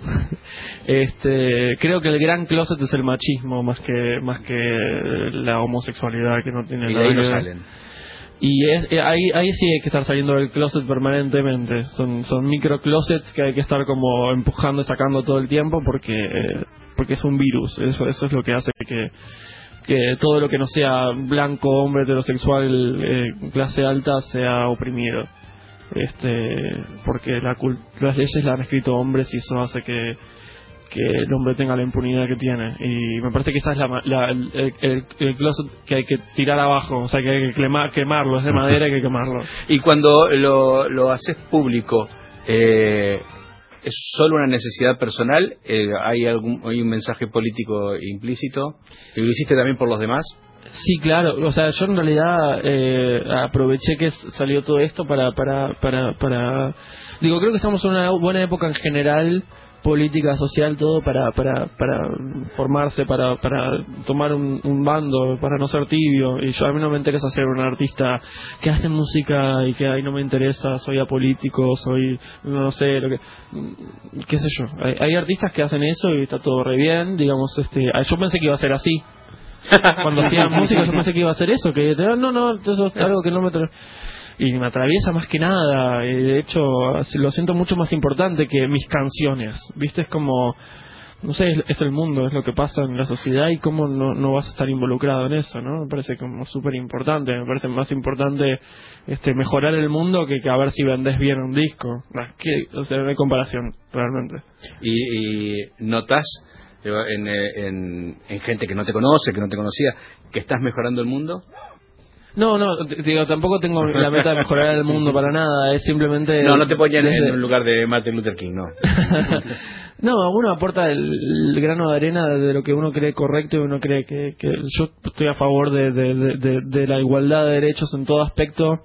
Creo que el gran closet es el machismo más que la homosexualidad, que no tiene nada que ver. Y de ahí no salen. Y ahí sí hay que estar saliendo del closet permanentemente. Son micro closets que hay que estar como empujando y sacando todo el tiempo, porque es un virus. Eso es lo que hace que todo lo que no sea blanco, hombre, heterosexual, clase alta, sea oprimido. Porque las leyes las han escrito hombres, y eso hace que el hombre tenga la impunidad que tiene. Y me parece que esa es el closet que hay que tirar abajo, o sea, que hay que quemarlo, es de madera, hay que quemarlo. Y cuando lo haces público, ¿es solo una necesidad personal? ¿Hay un mensaje político implícito? ¿Y lo hiciste también por los demás? Sí, claro. O sea, yo en realidad aproveché que salió todo esto para creo que estamos en una buena época en general, política, social, todo para formarse, para tomar un bando, para no ser tibio. Y a mí no me interesa ser un artista que hace música y que ahí no me interesa, soy apolítico, no sé, qué sé yo. Hay artistas que hacen eso y está todo re bien, digamos. Yo pensé que iba a ser así. Cuando hacía música yo pensé que iba a ser eso, que no, eso es algo que no me y me atraviesa más que nada, y de hecho lo siento mucho más importante que mis canciones, ¿viste? Es como, no sé, es el mundo, es lo que pasa en la sociedad, y cómo no vas a estar involucrado en eso, ¿no? Me parece como súper importante, me parece más importante mejorar el mundo que a ver si vendés bien un disco. O sea, no hay comparación, realmente. Y notas en gente que no te conoce, que no te conocía, que estás mejorando el mundo. No, tampoco tengo la meta de mejorar el mundo para nada, es simplemente... No te ponían en un lugar de Martin Luther King, no. No, uno aporta el grano de arena de lo que uno cree correcto, y uno cree que yo estoy a favor de la igualdad de derechos en todo aspecto.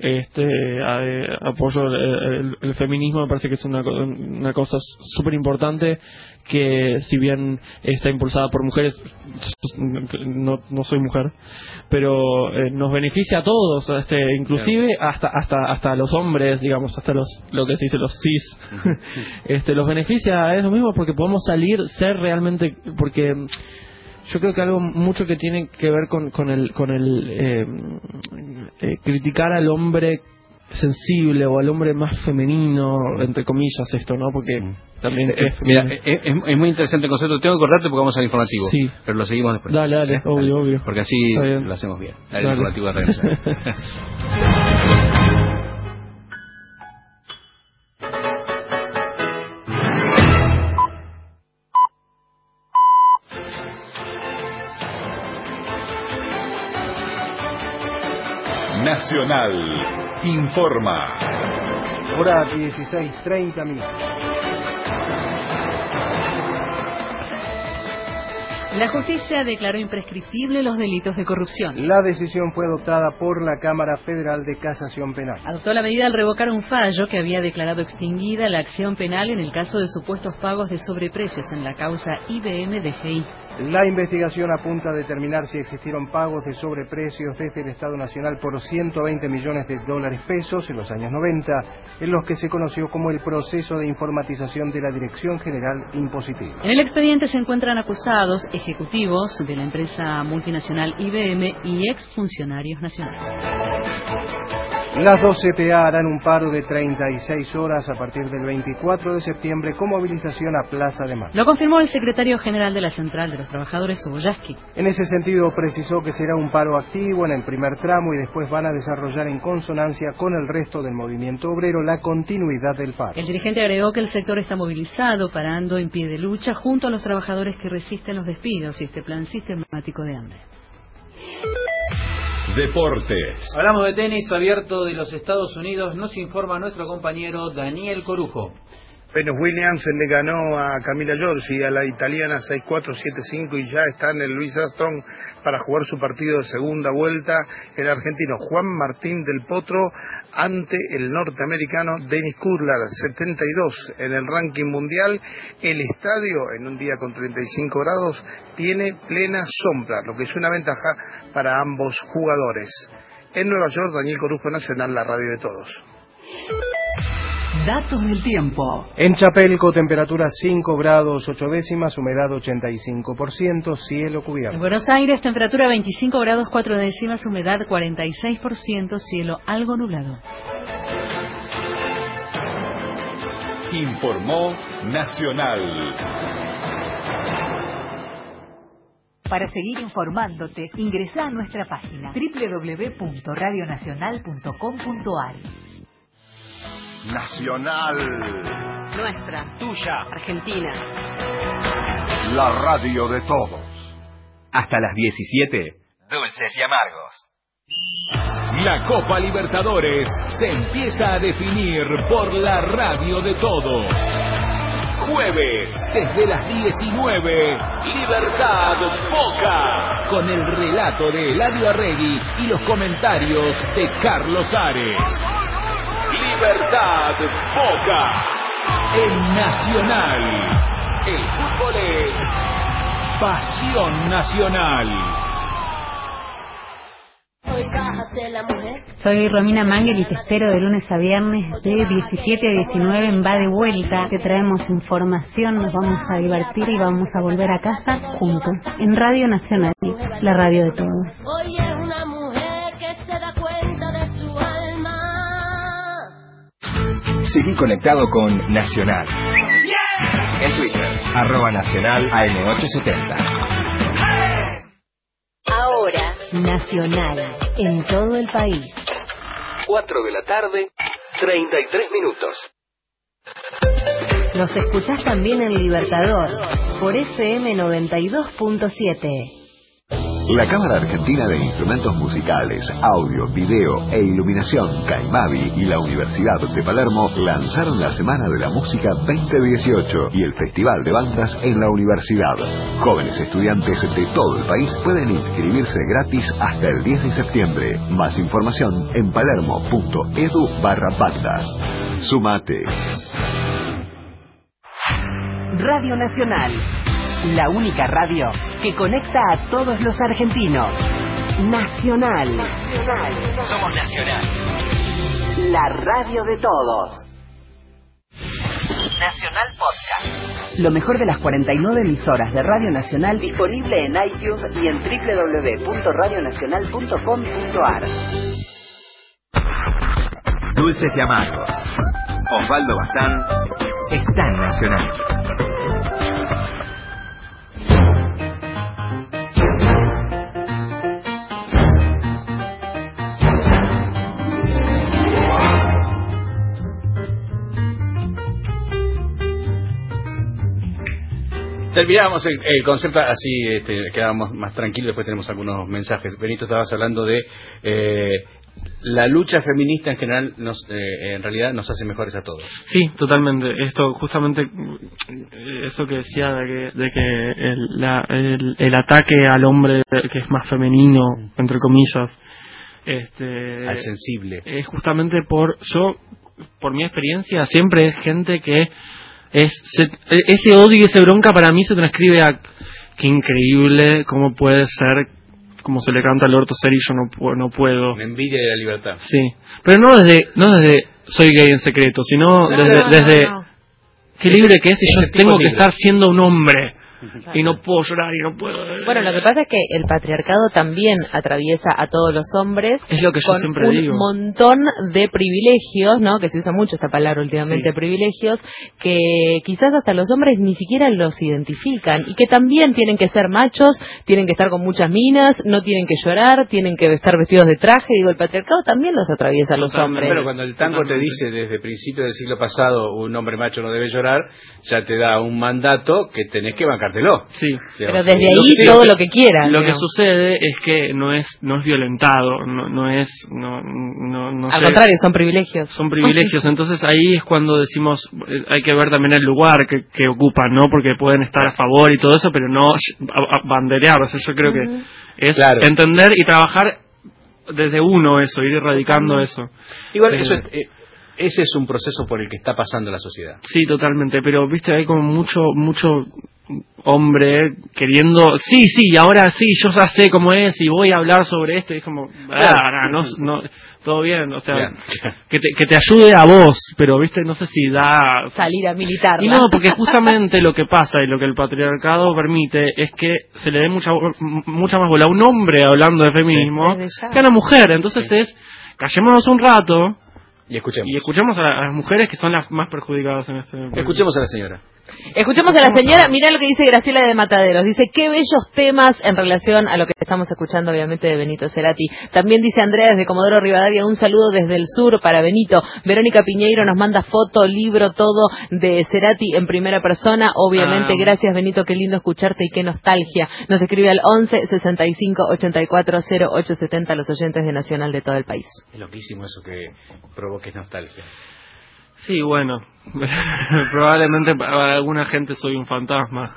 Apoyo el feminismo, me parece que es una cosa súper importante, que si bien está impulsada por mujeres, no soy mujer, pero nos beneficia a todos, inclusive hasta los hombres, digamos, hasta lo que se dice los cis. Los beneficia, es lo mismo, porque podemos ser realmente, porque yo creo que algo mucho que tiene que ver con el criticar al hombre sensible, o al hombre más femenino, entre comillas, ¿no? Porque también es muy interesante el concepto. Tengo que cortarte porque vamos al informativo, sí, pero lo seguimos después. Dale, obvio, porque así lo hacemos bien. El informativo de regreso. Nacional informa. Hora 16:30 minutos. La justicia declaró imprescriptible los delitos de corrupción. La decisión fue adoptada por la Cámara Federal de Casación Penal. Adoptó la medida al revocar un fallo que había declarado extinguida la acción penal en el caso de supuestos pagos de sobreprecios en la causa IBM-DGI. La investigación apunta a determinar si existieron pagos de sobreprecios desde el Estado Nacional por 120 millones de dólares pesos en los años 90, en los que se conoció como el proceso de informatización de la Dirección General Impositiva. En el expediente se encuentran acusados ejecutivos de la empresa multinacional IBM y exfuncionarios nacionales. Las dos CTA harán un paro de 36 horas a partir del 24 de septiembre con movilización a Plaza de Mayo. Lo confirmó el secretario general de la Central de los Trabajadores, Hugo Yasky. En ese sentido precisó que será un paro activo en el primer tramo y después van a desarrollar en consonancia con el resto del movimiento obrero la continuidad del paro. El dirigente agregó que el sector está movilizado, parando en pie de lucha junto a los trabajadores que resisten los despidos y este plan sistemático de hambre. Deportes. Hablamos de tenis abierto de los Estados Unidos, nos informa nuestro compañero Daniel Corujo. Venus Williams le ganó a Camila Giorgi, a la italiana 6-4, 7-5 y ya está en el Louis Armstrong para jugar su partido de segunda vuelta el argentino Juan Martín del Potro ante el norteamericano Dennis Kudlar, 72 en el ranking mundial. El estadio, en un día con 35 grados, tiene plena sombra, lo que es una ventaja para ambos jugadores. En Nueva York, Daniel Corujo, Nacional, la radio de todos. Datos del tiempo. En Chapelco, temperatura 5 grados 8 décimas, humedad 85%, cielo cubierto. En Buenos Aires, temperatura 25 grados 4 décimas, humedad 46%, cielo algo nublado. Informó Nacional. Para seguir informándote, ingresa a nuestra página www.radionacional.com.ar. Nacional. Nuestra. Tuya. Argentina. La radio de todos. Hasta las 17, Dulces y Amargos. La Copa Libertadores se empieza a definir por la radio de todos. Jueves, desde las 19, Libertad Boca, con el relato de Eladio Arregui y los comentarios de Carlos Ares. Libertad Boca, en Nacional. El fútbol es pasión nacional. Soy Romina Mangel y te espero de lunes a viernes de 17 a 19 en Va de Vuelta. Te traemos información, nos vamos a divertir y vamos a volver a casa juntos. En Radio Nacional, la radio de todos. Hoy es una mujer que se da cuenta de su alma. Seguí conectado con Nacional. En Twitter, @Nacional AM870. Ahora, Nacional, en todo el país. 4 de la tarde, 33 minutos. Nos escuchás también en Libertador, por FM 92.7. La Cámara Argentina de Instrumentos Musicales, Audio, Video e Iluminación, Caimavi y la Universidad de Palermo lanzaron la Semana de la Música 2018 y el Festival de Bandas en la Universidad. Jóvenes estudiantes de todo el país pueden inscribirse gratis hasta el 10 de septiembre. Más información en palermo.edu/bandas. Sumate. Radio Nacional, la única radio que conecta a todos los argentinos. Nacional. Somos Nacional. La radio de todos. Nacional Podcast. Lo mejor de las 49 emisoras de Radio Nacional disponible en iTunes y en www.radionacional.com.ar. Dulces y Amargos. Osvaldo Bazán está en Nacional. Terminamos el concepto, así quedamos más tranquilos, después tenemos algunos mensajes. Benito, estabas hablando de la lucha feminista en general en realidad nos hace mejores a todos. Sí, totalmente. Esto justamente, eso que decía de que el ataque al hombre que es más femenino, entre comillas, al sensible, es justamente por mi experiencia, siempre es gente que ese odio y esa bronca para mí se transcribe a qué increíble cómo puede ser, como se le canta al orto ser y yo no puedo. La envidia de la libertad. Sí, pero no desde soy gay en secreto, sino desde qué libre que es y yo tengo que estar siendo un hombre. Claro. Y no puedo llorar y no puedo. Bueno, lo que pasa es que el patriarcado también atraviesa a todos los hombres. Es lo que yo siempre digo. Un montón de privilegios, ¿no? Que se usa mucho esta palabra últimamente, sí. Privilegios, que quizás hasta los hombres ni siquiera los identifican. Y que también tienen que ser machos, tienen que estar con muchas minas, no tienen que llorar, tienen que estar vestidos de traje. Digo, el patriarcado también los atraviesa a los hombres. Pero cuando el tango te dice desde principios del siglo pasado un hombre macho no debe llorar, ya te da un mandato que tenés que bancártelo. Sí. Pero desde ahí todo lo que quieran. Lo que sucede es que no es violentado, al contrario, son privilegios. Son privilegios, entonces ahí es cuando decimos, hay que ver también el lugar que ocupan, ¿no? Porque pueden estar a favor y todo eso, pero no banderear. O sea, yo creo que es entender y trabajar desde uno eso, ir erradicando eso. Igual ese es un proceso por el que está pasando la sociedad. Sí, totalmente, pero viste, hay como mucho hombre queriendo, sí, ahora sí, yo ya sé cómo es y voy a hablar sobre esto, y es como, no, todo bien, o sea, que te ayude a vos, pero viste, no sé si da... Salir a militar. Y no, porque justamente lo que pasa y lo que el patriarcado permite es que se le dé mucha más bola a un hombre hablando de feminismo que a una mujer, entonces callémonos un rato. Y escuchemos a las mujeres que son las más perjudicadas en este momento. Escuchemos a la señora. Escuchemos a la señora, mirá lo que dice Graciela de Mataderos, dice qué bellos temas en relación a lo que estamos escuchando obviamente de Benito Cerati. También dice Andrea desde Comodoro Rivadavia, un saludo desde el sur para Benito. Verónica Piñeiro nos manda foto, libro, todo de Cerati en primera persona, obviamente. Gracias Benito, qué lindo escucharte y qué nostalgia. Nos escribe al 11 65 84 0870 los oyentes de Nacional de todo el país. Es loquísimo eso que provoque nostalgia. Sí, bueno, probablemente para alguna gente soy un fantasma.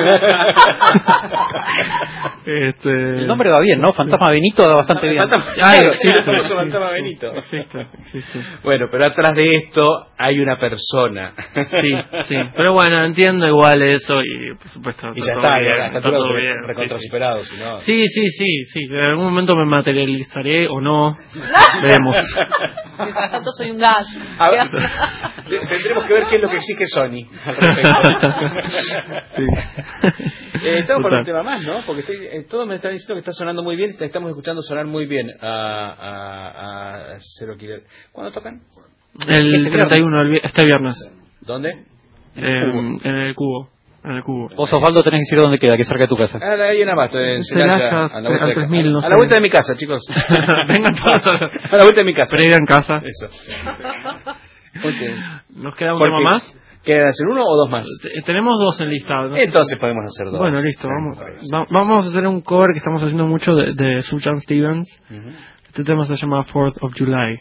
El nombre va bien, ¿no? Fantasma Benito va bastante bien. Fantasma Benito. Existe. Bueno, pero atrás de esto hay una persona. Sí. Pero bueno, entiendo igual eso y por supuesto. Y ya está todo bien. Recontrasuperado, si no. Sí. En algún momento me materializaré o no. Veremos. Mientras tanto soy un gas. Tendremos que ver qué es lo que exige Sony al respecto. Estamos con un tema más, ¿no? Porque todos me están diciendo que está sonando muy bien. Estamos escuchando sonar muy bien a Zero Killer. ¿Cuándo tocan? El 31, este viernes. ¿Dónde? En el Cubo. Vos, Osvaldo, tenés que decir dónde queda, que es cerca de tu casa. Ahí en Abasto, en Celaya, a la vuelta de mi casa, chicos. Vengan todos a la vuelta de mi casa. Previa en casa. Eso. ¿Nos queda un tema más? ¿Quieren hacer uno o dos más? Tenemos dos en lista, ¿no? Entonces podemos hacer dos. Bueno, listo, vamos a hacer un cover que estamos haciendo mucho de Sufjan Stevens. Este tema se llama 4th of July.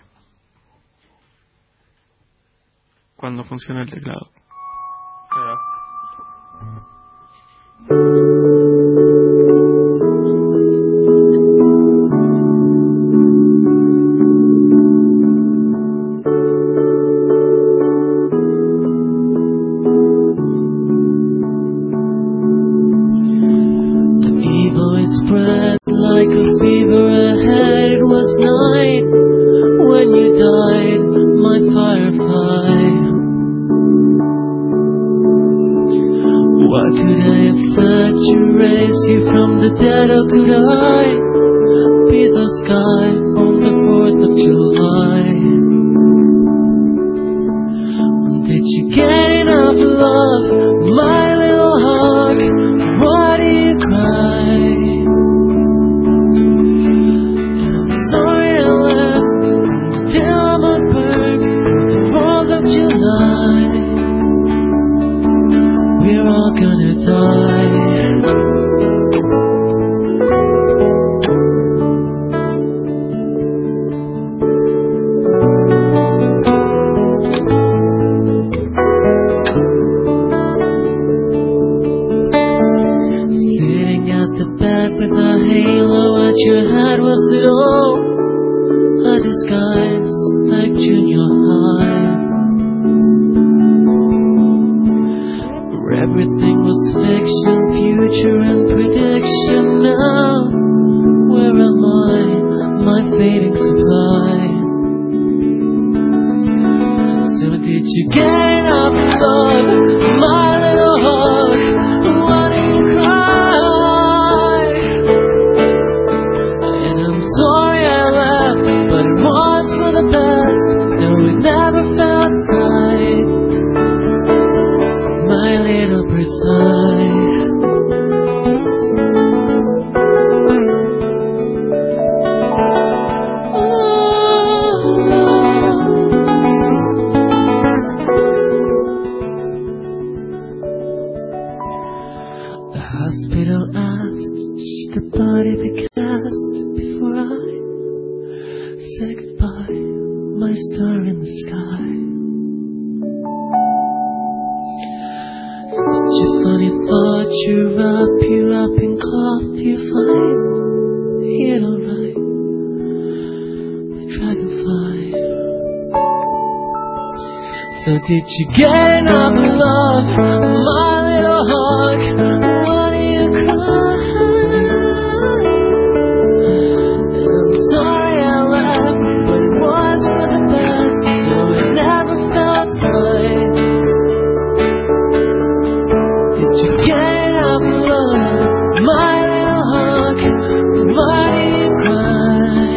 Cuando funciona el teclado. Spread like a fever ahead. It was night when you died, my firefly. Why could I have said to raise you from the dead, or could I be the sky on the 4th of July? Did you get enough love, my little hug? Why do you cry? We're all gonna die. you had, was it all a disguise like junior high? Where everything was fiction, future and prediction. Now, where am I, my fading supply? So did you get up, love, my little heart? Why do you cry? And I'm sorry I left, but it was for the best. No, it never felt right, my little precise. You're up in cloth, you find it alright, the dragonfly. So did you get enough love, my little hawk? Why do you cry? And I'm sorry I left, but it was for the best. No, it never felt right. Did you get my little hawk, why do you cry?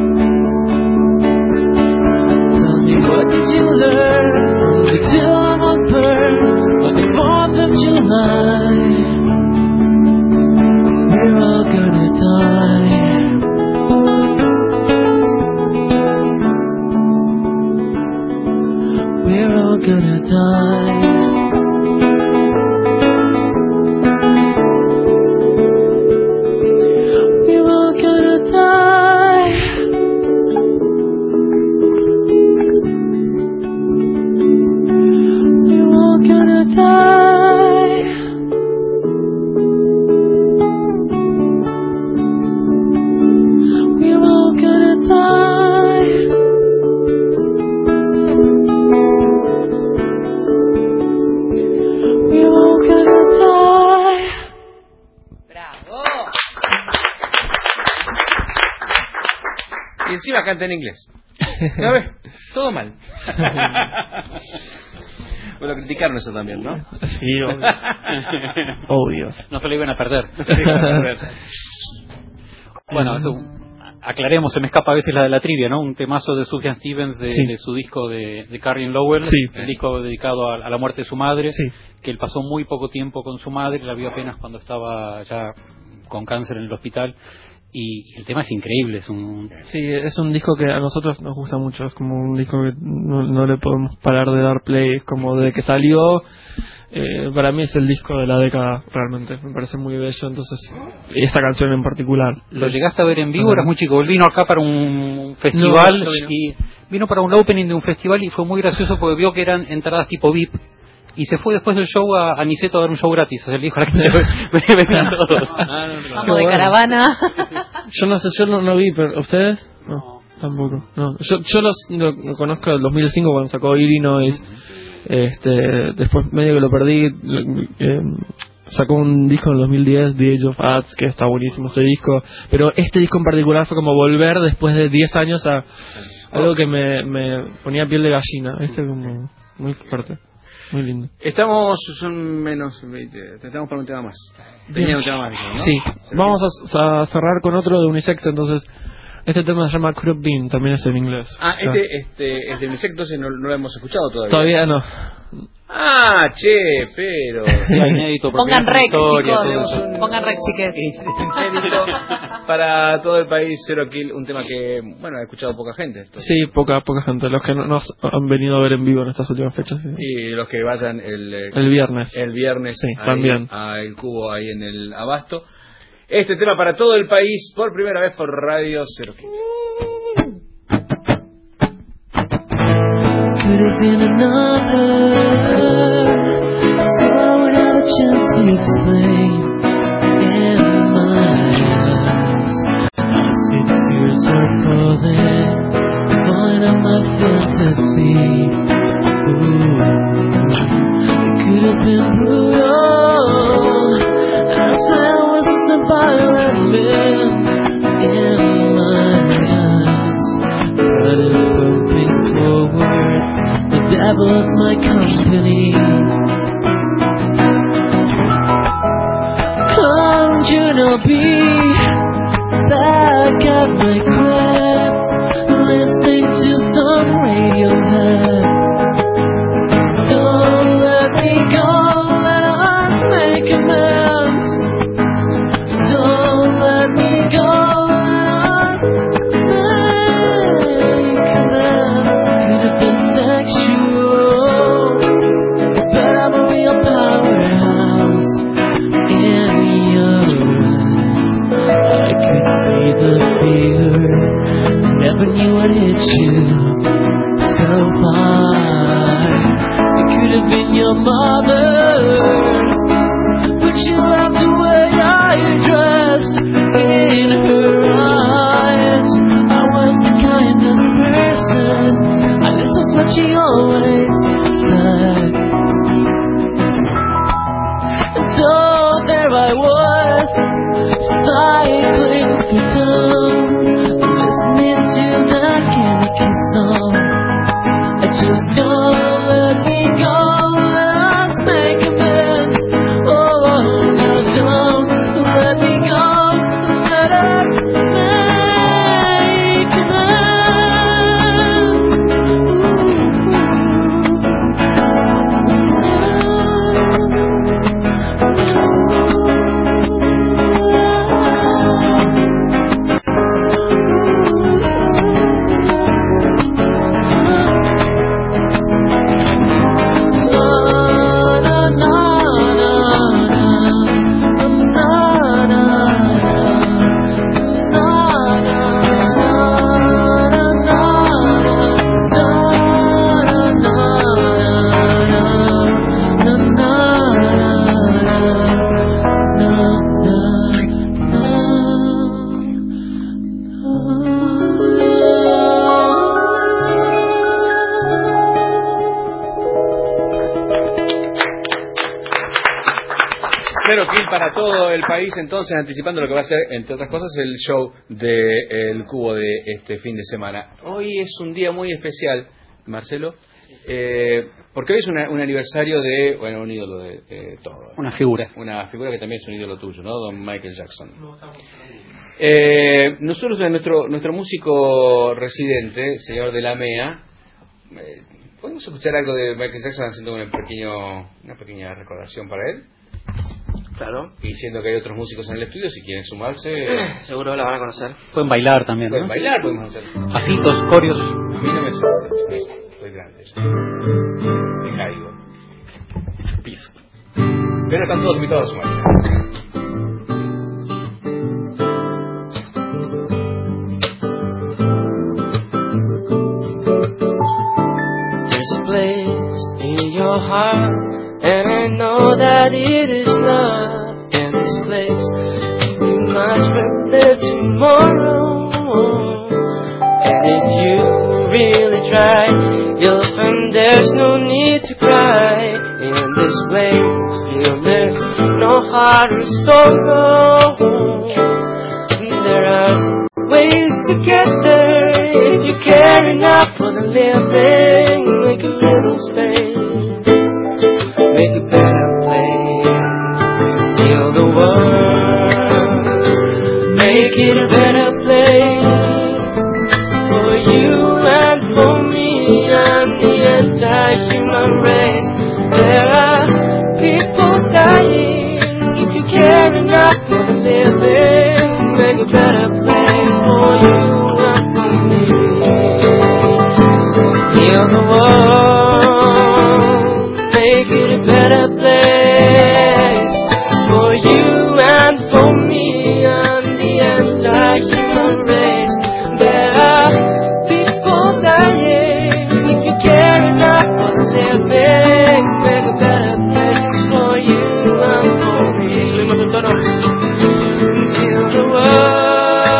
Tell me, what did you learn from the dew of a bird on the 4th of July? We're all gonna die. We're all gonna die. Encima canta en inglés. ¿Ya ves? Todo mal. Bueno, criticaron eso también, ¿no? Sí, obvio. Obvio. No se lo iban a perder. No se lo iban a perder. Bueno, eso, aclaremos, se me escapa a veces la de la trivia, ¿no? Un temazo de Sufjan Stevens de su disco de Carrie Lowell, el disco dedicado a la muerte de su madre, que él pasó muy poco tiempo con su madre, la vio apenas cuando estaba ya con cáncer en el hospital. Y el tema es increíble, es un disco que a nosotros nos gusta mucho, es como un disco que no le podemos parar de dar play, es como desde que salió, para mí es el disco de la década, realmente, me parece muy bello, entonces, esta canción en particular. ¿Lo llegaste a ver en vivo? Eras muy chico, él vino acá para un festival, y vino para un opening de un festival y fue muy gracioso porque vio que eran entradas tipo VIP. Y se fue después del show a Niceto a dar un show gratis. O sea, le dijo a la gente, vengan todos. Vamos de caravana. Yo no sé, yo no vi, pero ¿ustedes? No, tampoco. No. Yo lo conozco del 2005 cuando sacó Illinois. Después medio que lo perdí. Sacó un disco en el 2010, The Age of Ads, que está buenísimo ese disco. Pero este disco en particular fue como volver después de 10 años a algo que me ponía piel de gallina. Como muy fuerte. Muy lindo. Son menos 20. Estamos para un tema más. Tenía un tema más, ¿no? Sí. Vamos a cerrar con otro de unisex, entonces. Este tema se llama Could Have Been, también es en inglés. Este de unisex, entonces no lo hemos escuchado todavía. Todavía no. Pero... inédito, pongan rec, chicos. Pongan rec, chiques. Inédito para todo el país, Zero Kill, un tema que, ha escuchado poca gente. Sí, poca gente. Los que no nos han venido a ver en vivo en estas últimas fechas. Sí. Y los que vayan el viernes. El viernes, sí, también. Al Cubo, ahí en el Abasto. Este tema para todo el país, por primera vez por Radio Zero Kill. Could have been another, so I would have a chance to explain. In my eyes, as I was a violin in my eyes. Blood is pumping forward, the devil's my company. Come, Juno, be back at my craft, listening to some Radiohead. Don't let me go, let us make amends. Don't let me go, let us make amends. Could have been sexual, but I'm a real powerhouse in your eyes. I could see the fear, never knew I'd hit you so far. It could have been your mother, but she loved the way I dressed in her eyes. I was the kindest person, at least that's what she always said. And so there I was, cycling through town, listening to that Kenny song. I just don't let me go, let us make amends. Oh, no, don't let me go, let us make amends. Cero Kill para todo el país, entonces, anticipando lo que va a ser, entre otras cosas, el show del Cubo de este fin de semana. Hoy es un día muy especial, Marcelo, porque hoy es un aniversario de, bueno, un ídolo de todo. Una figura. Una figura que también es un ídolo tuyo, ¿no? Don Michael Jackson. Nosotros, nuestro músico residente, señor de la MEA, ¿podemos escuchar algo de Michael Jackson haciendo una pequeña recordación para él? Claro. Y siendo que hay otros músicos en el estudio, si quieren sumarse... Seguro la van a conocer. Pueden bailar también, Pueden ¿no? bailar, podemos hacer. Pasitos, coreos. A mí no me sale, estoy grande. Me caigo. Piso. Pero están todos invitados a sumarse. There's a place in your heart, and I know that it is love. And this place will be much better tomorrow. And if you really try, you'll find there's no need to cry. In this place, feel there's no heart or sorrow. There are ways to get there. If you care enough for the living, make a little space, make a better place. Heal the world, make it a better place for you and for me and the anti-human race. There are people dying. If you care enough for the living, make a better place for you and for me. Heal the world, make it a better place for you and for me and the anti-human race. There are people dying. If you care enough for the living, make a better place for you and for me. Heal the world.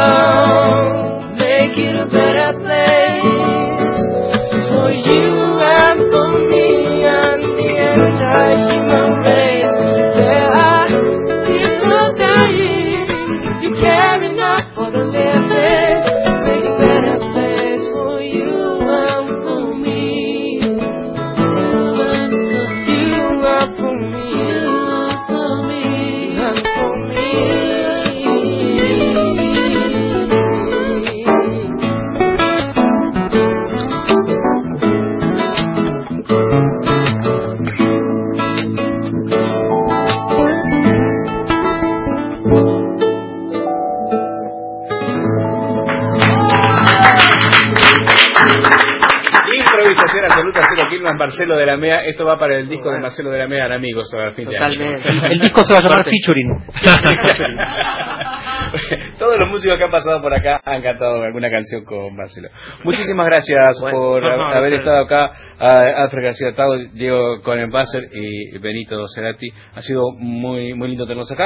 firmas Marcelo de la Mea. Esto va para el disco de Marcelo de la Mea, amigos, al fin de año. El disco se va a llamar Featuring. Todos los músicos que han pasado por acá han cantado alguna canción con Marcelo. Muchísimas gracias por haber estado acá, Alfred García Tago, Diego Conenbasser y Benito Cerati. Ha sido muy lindo tenerlos acá.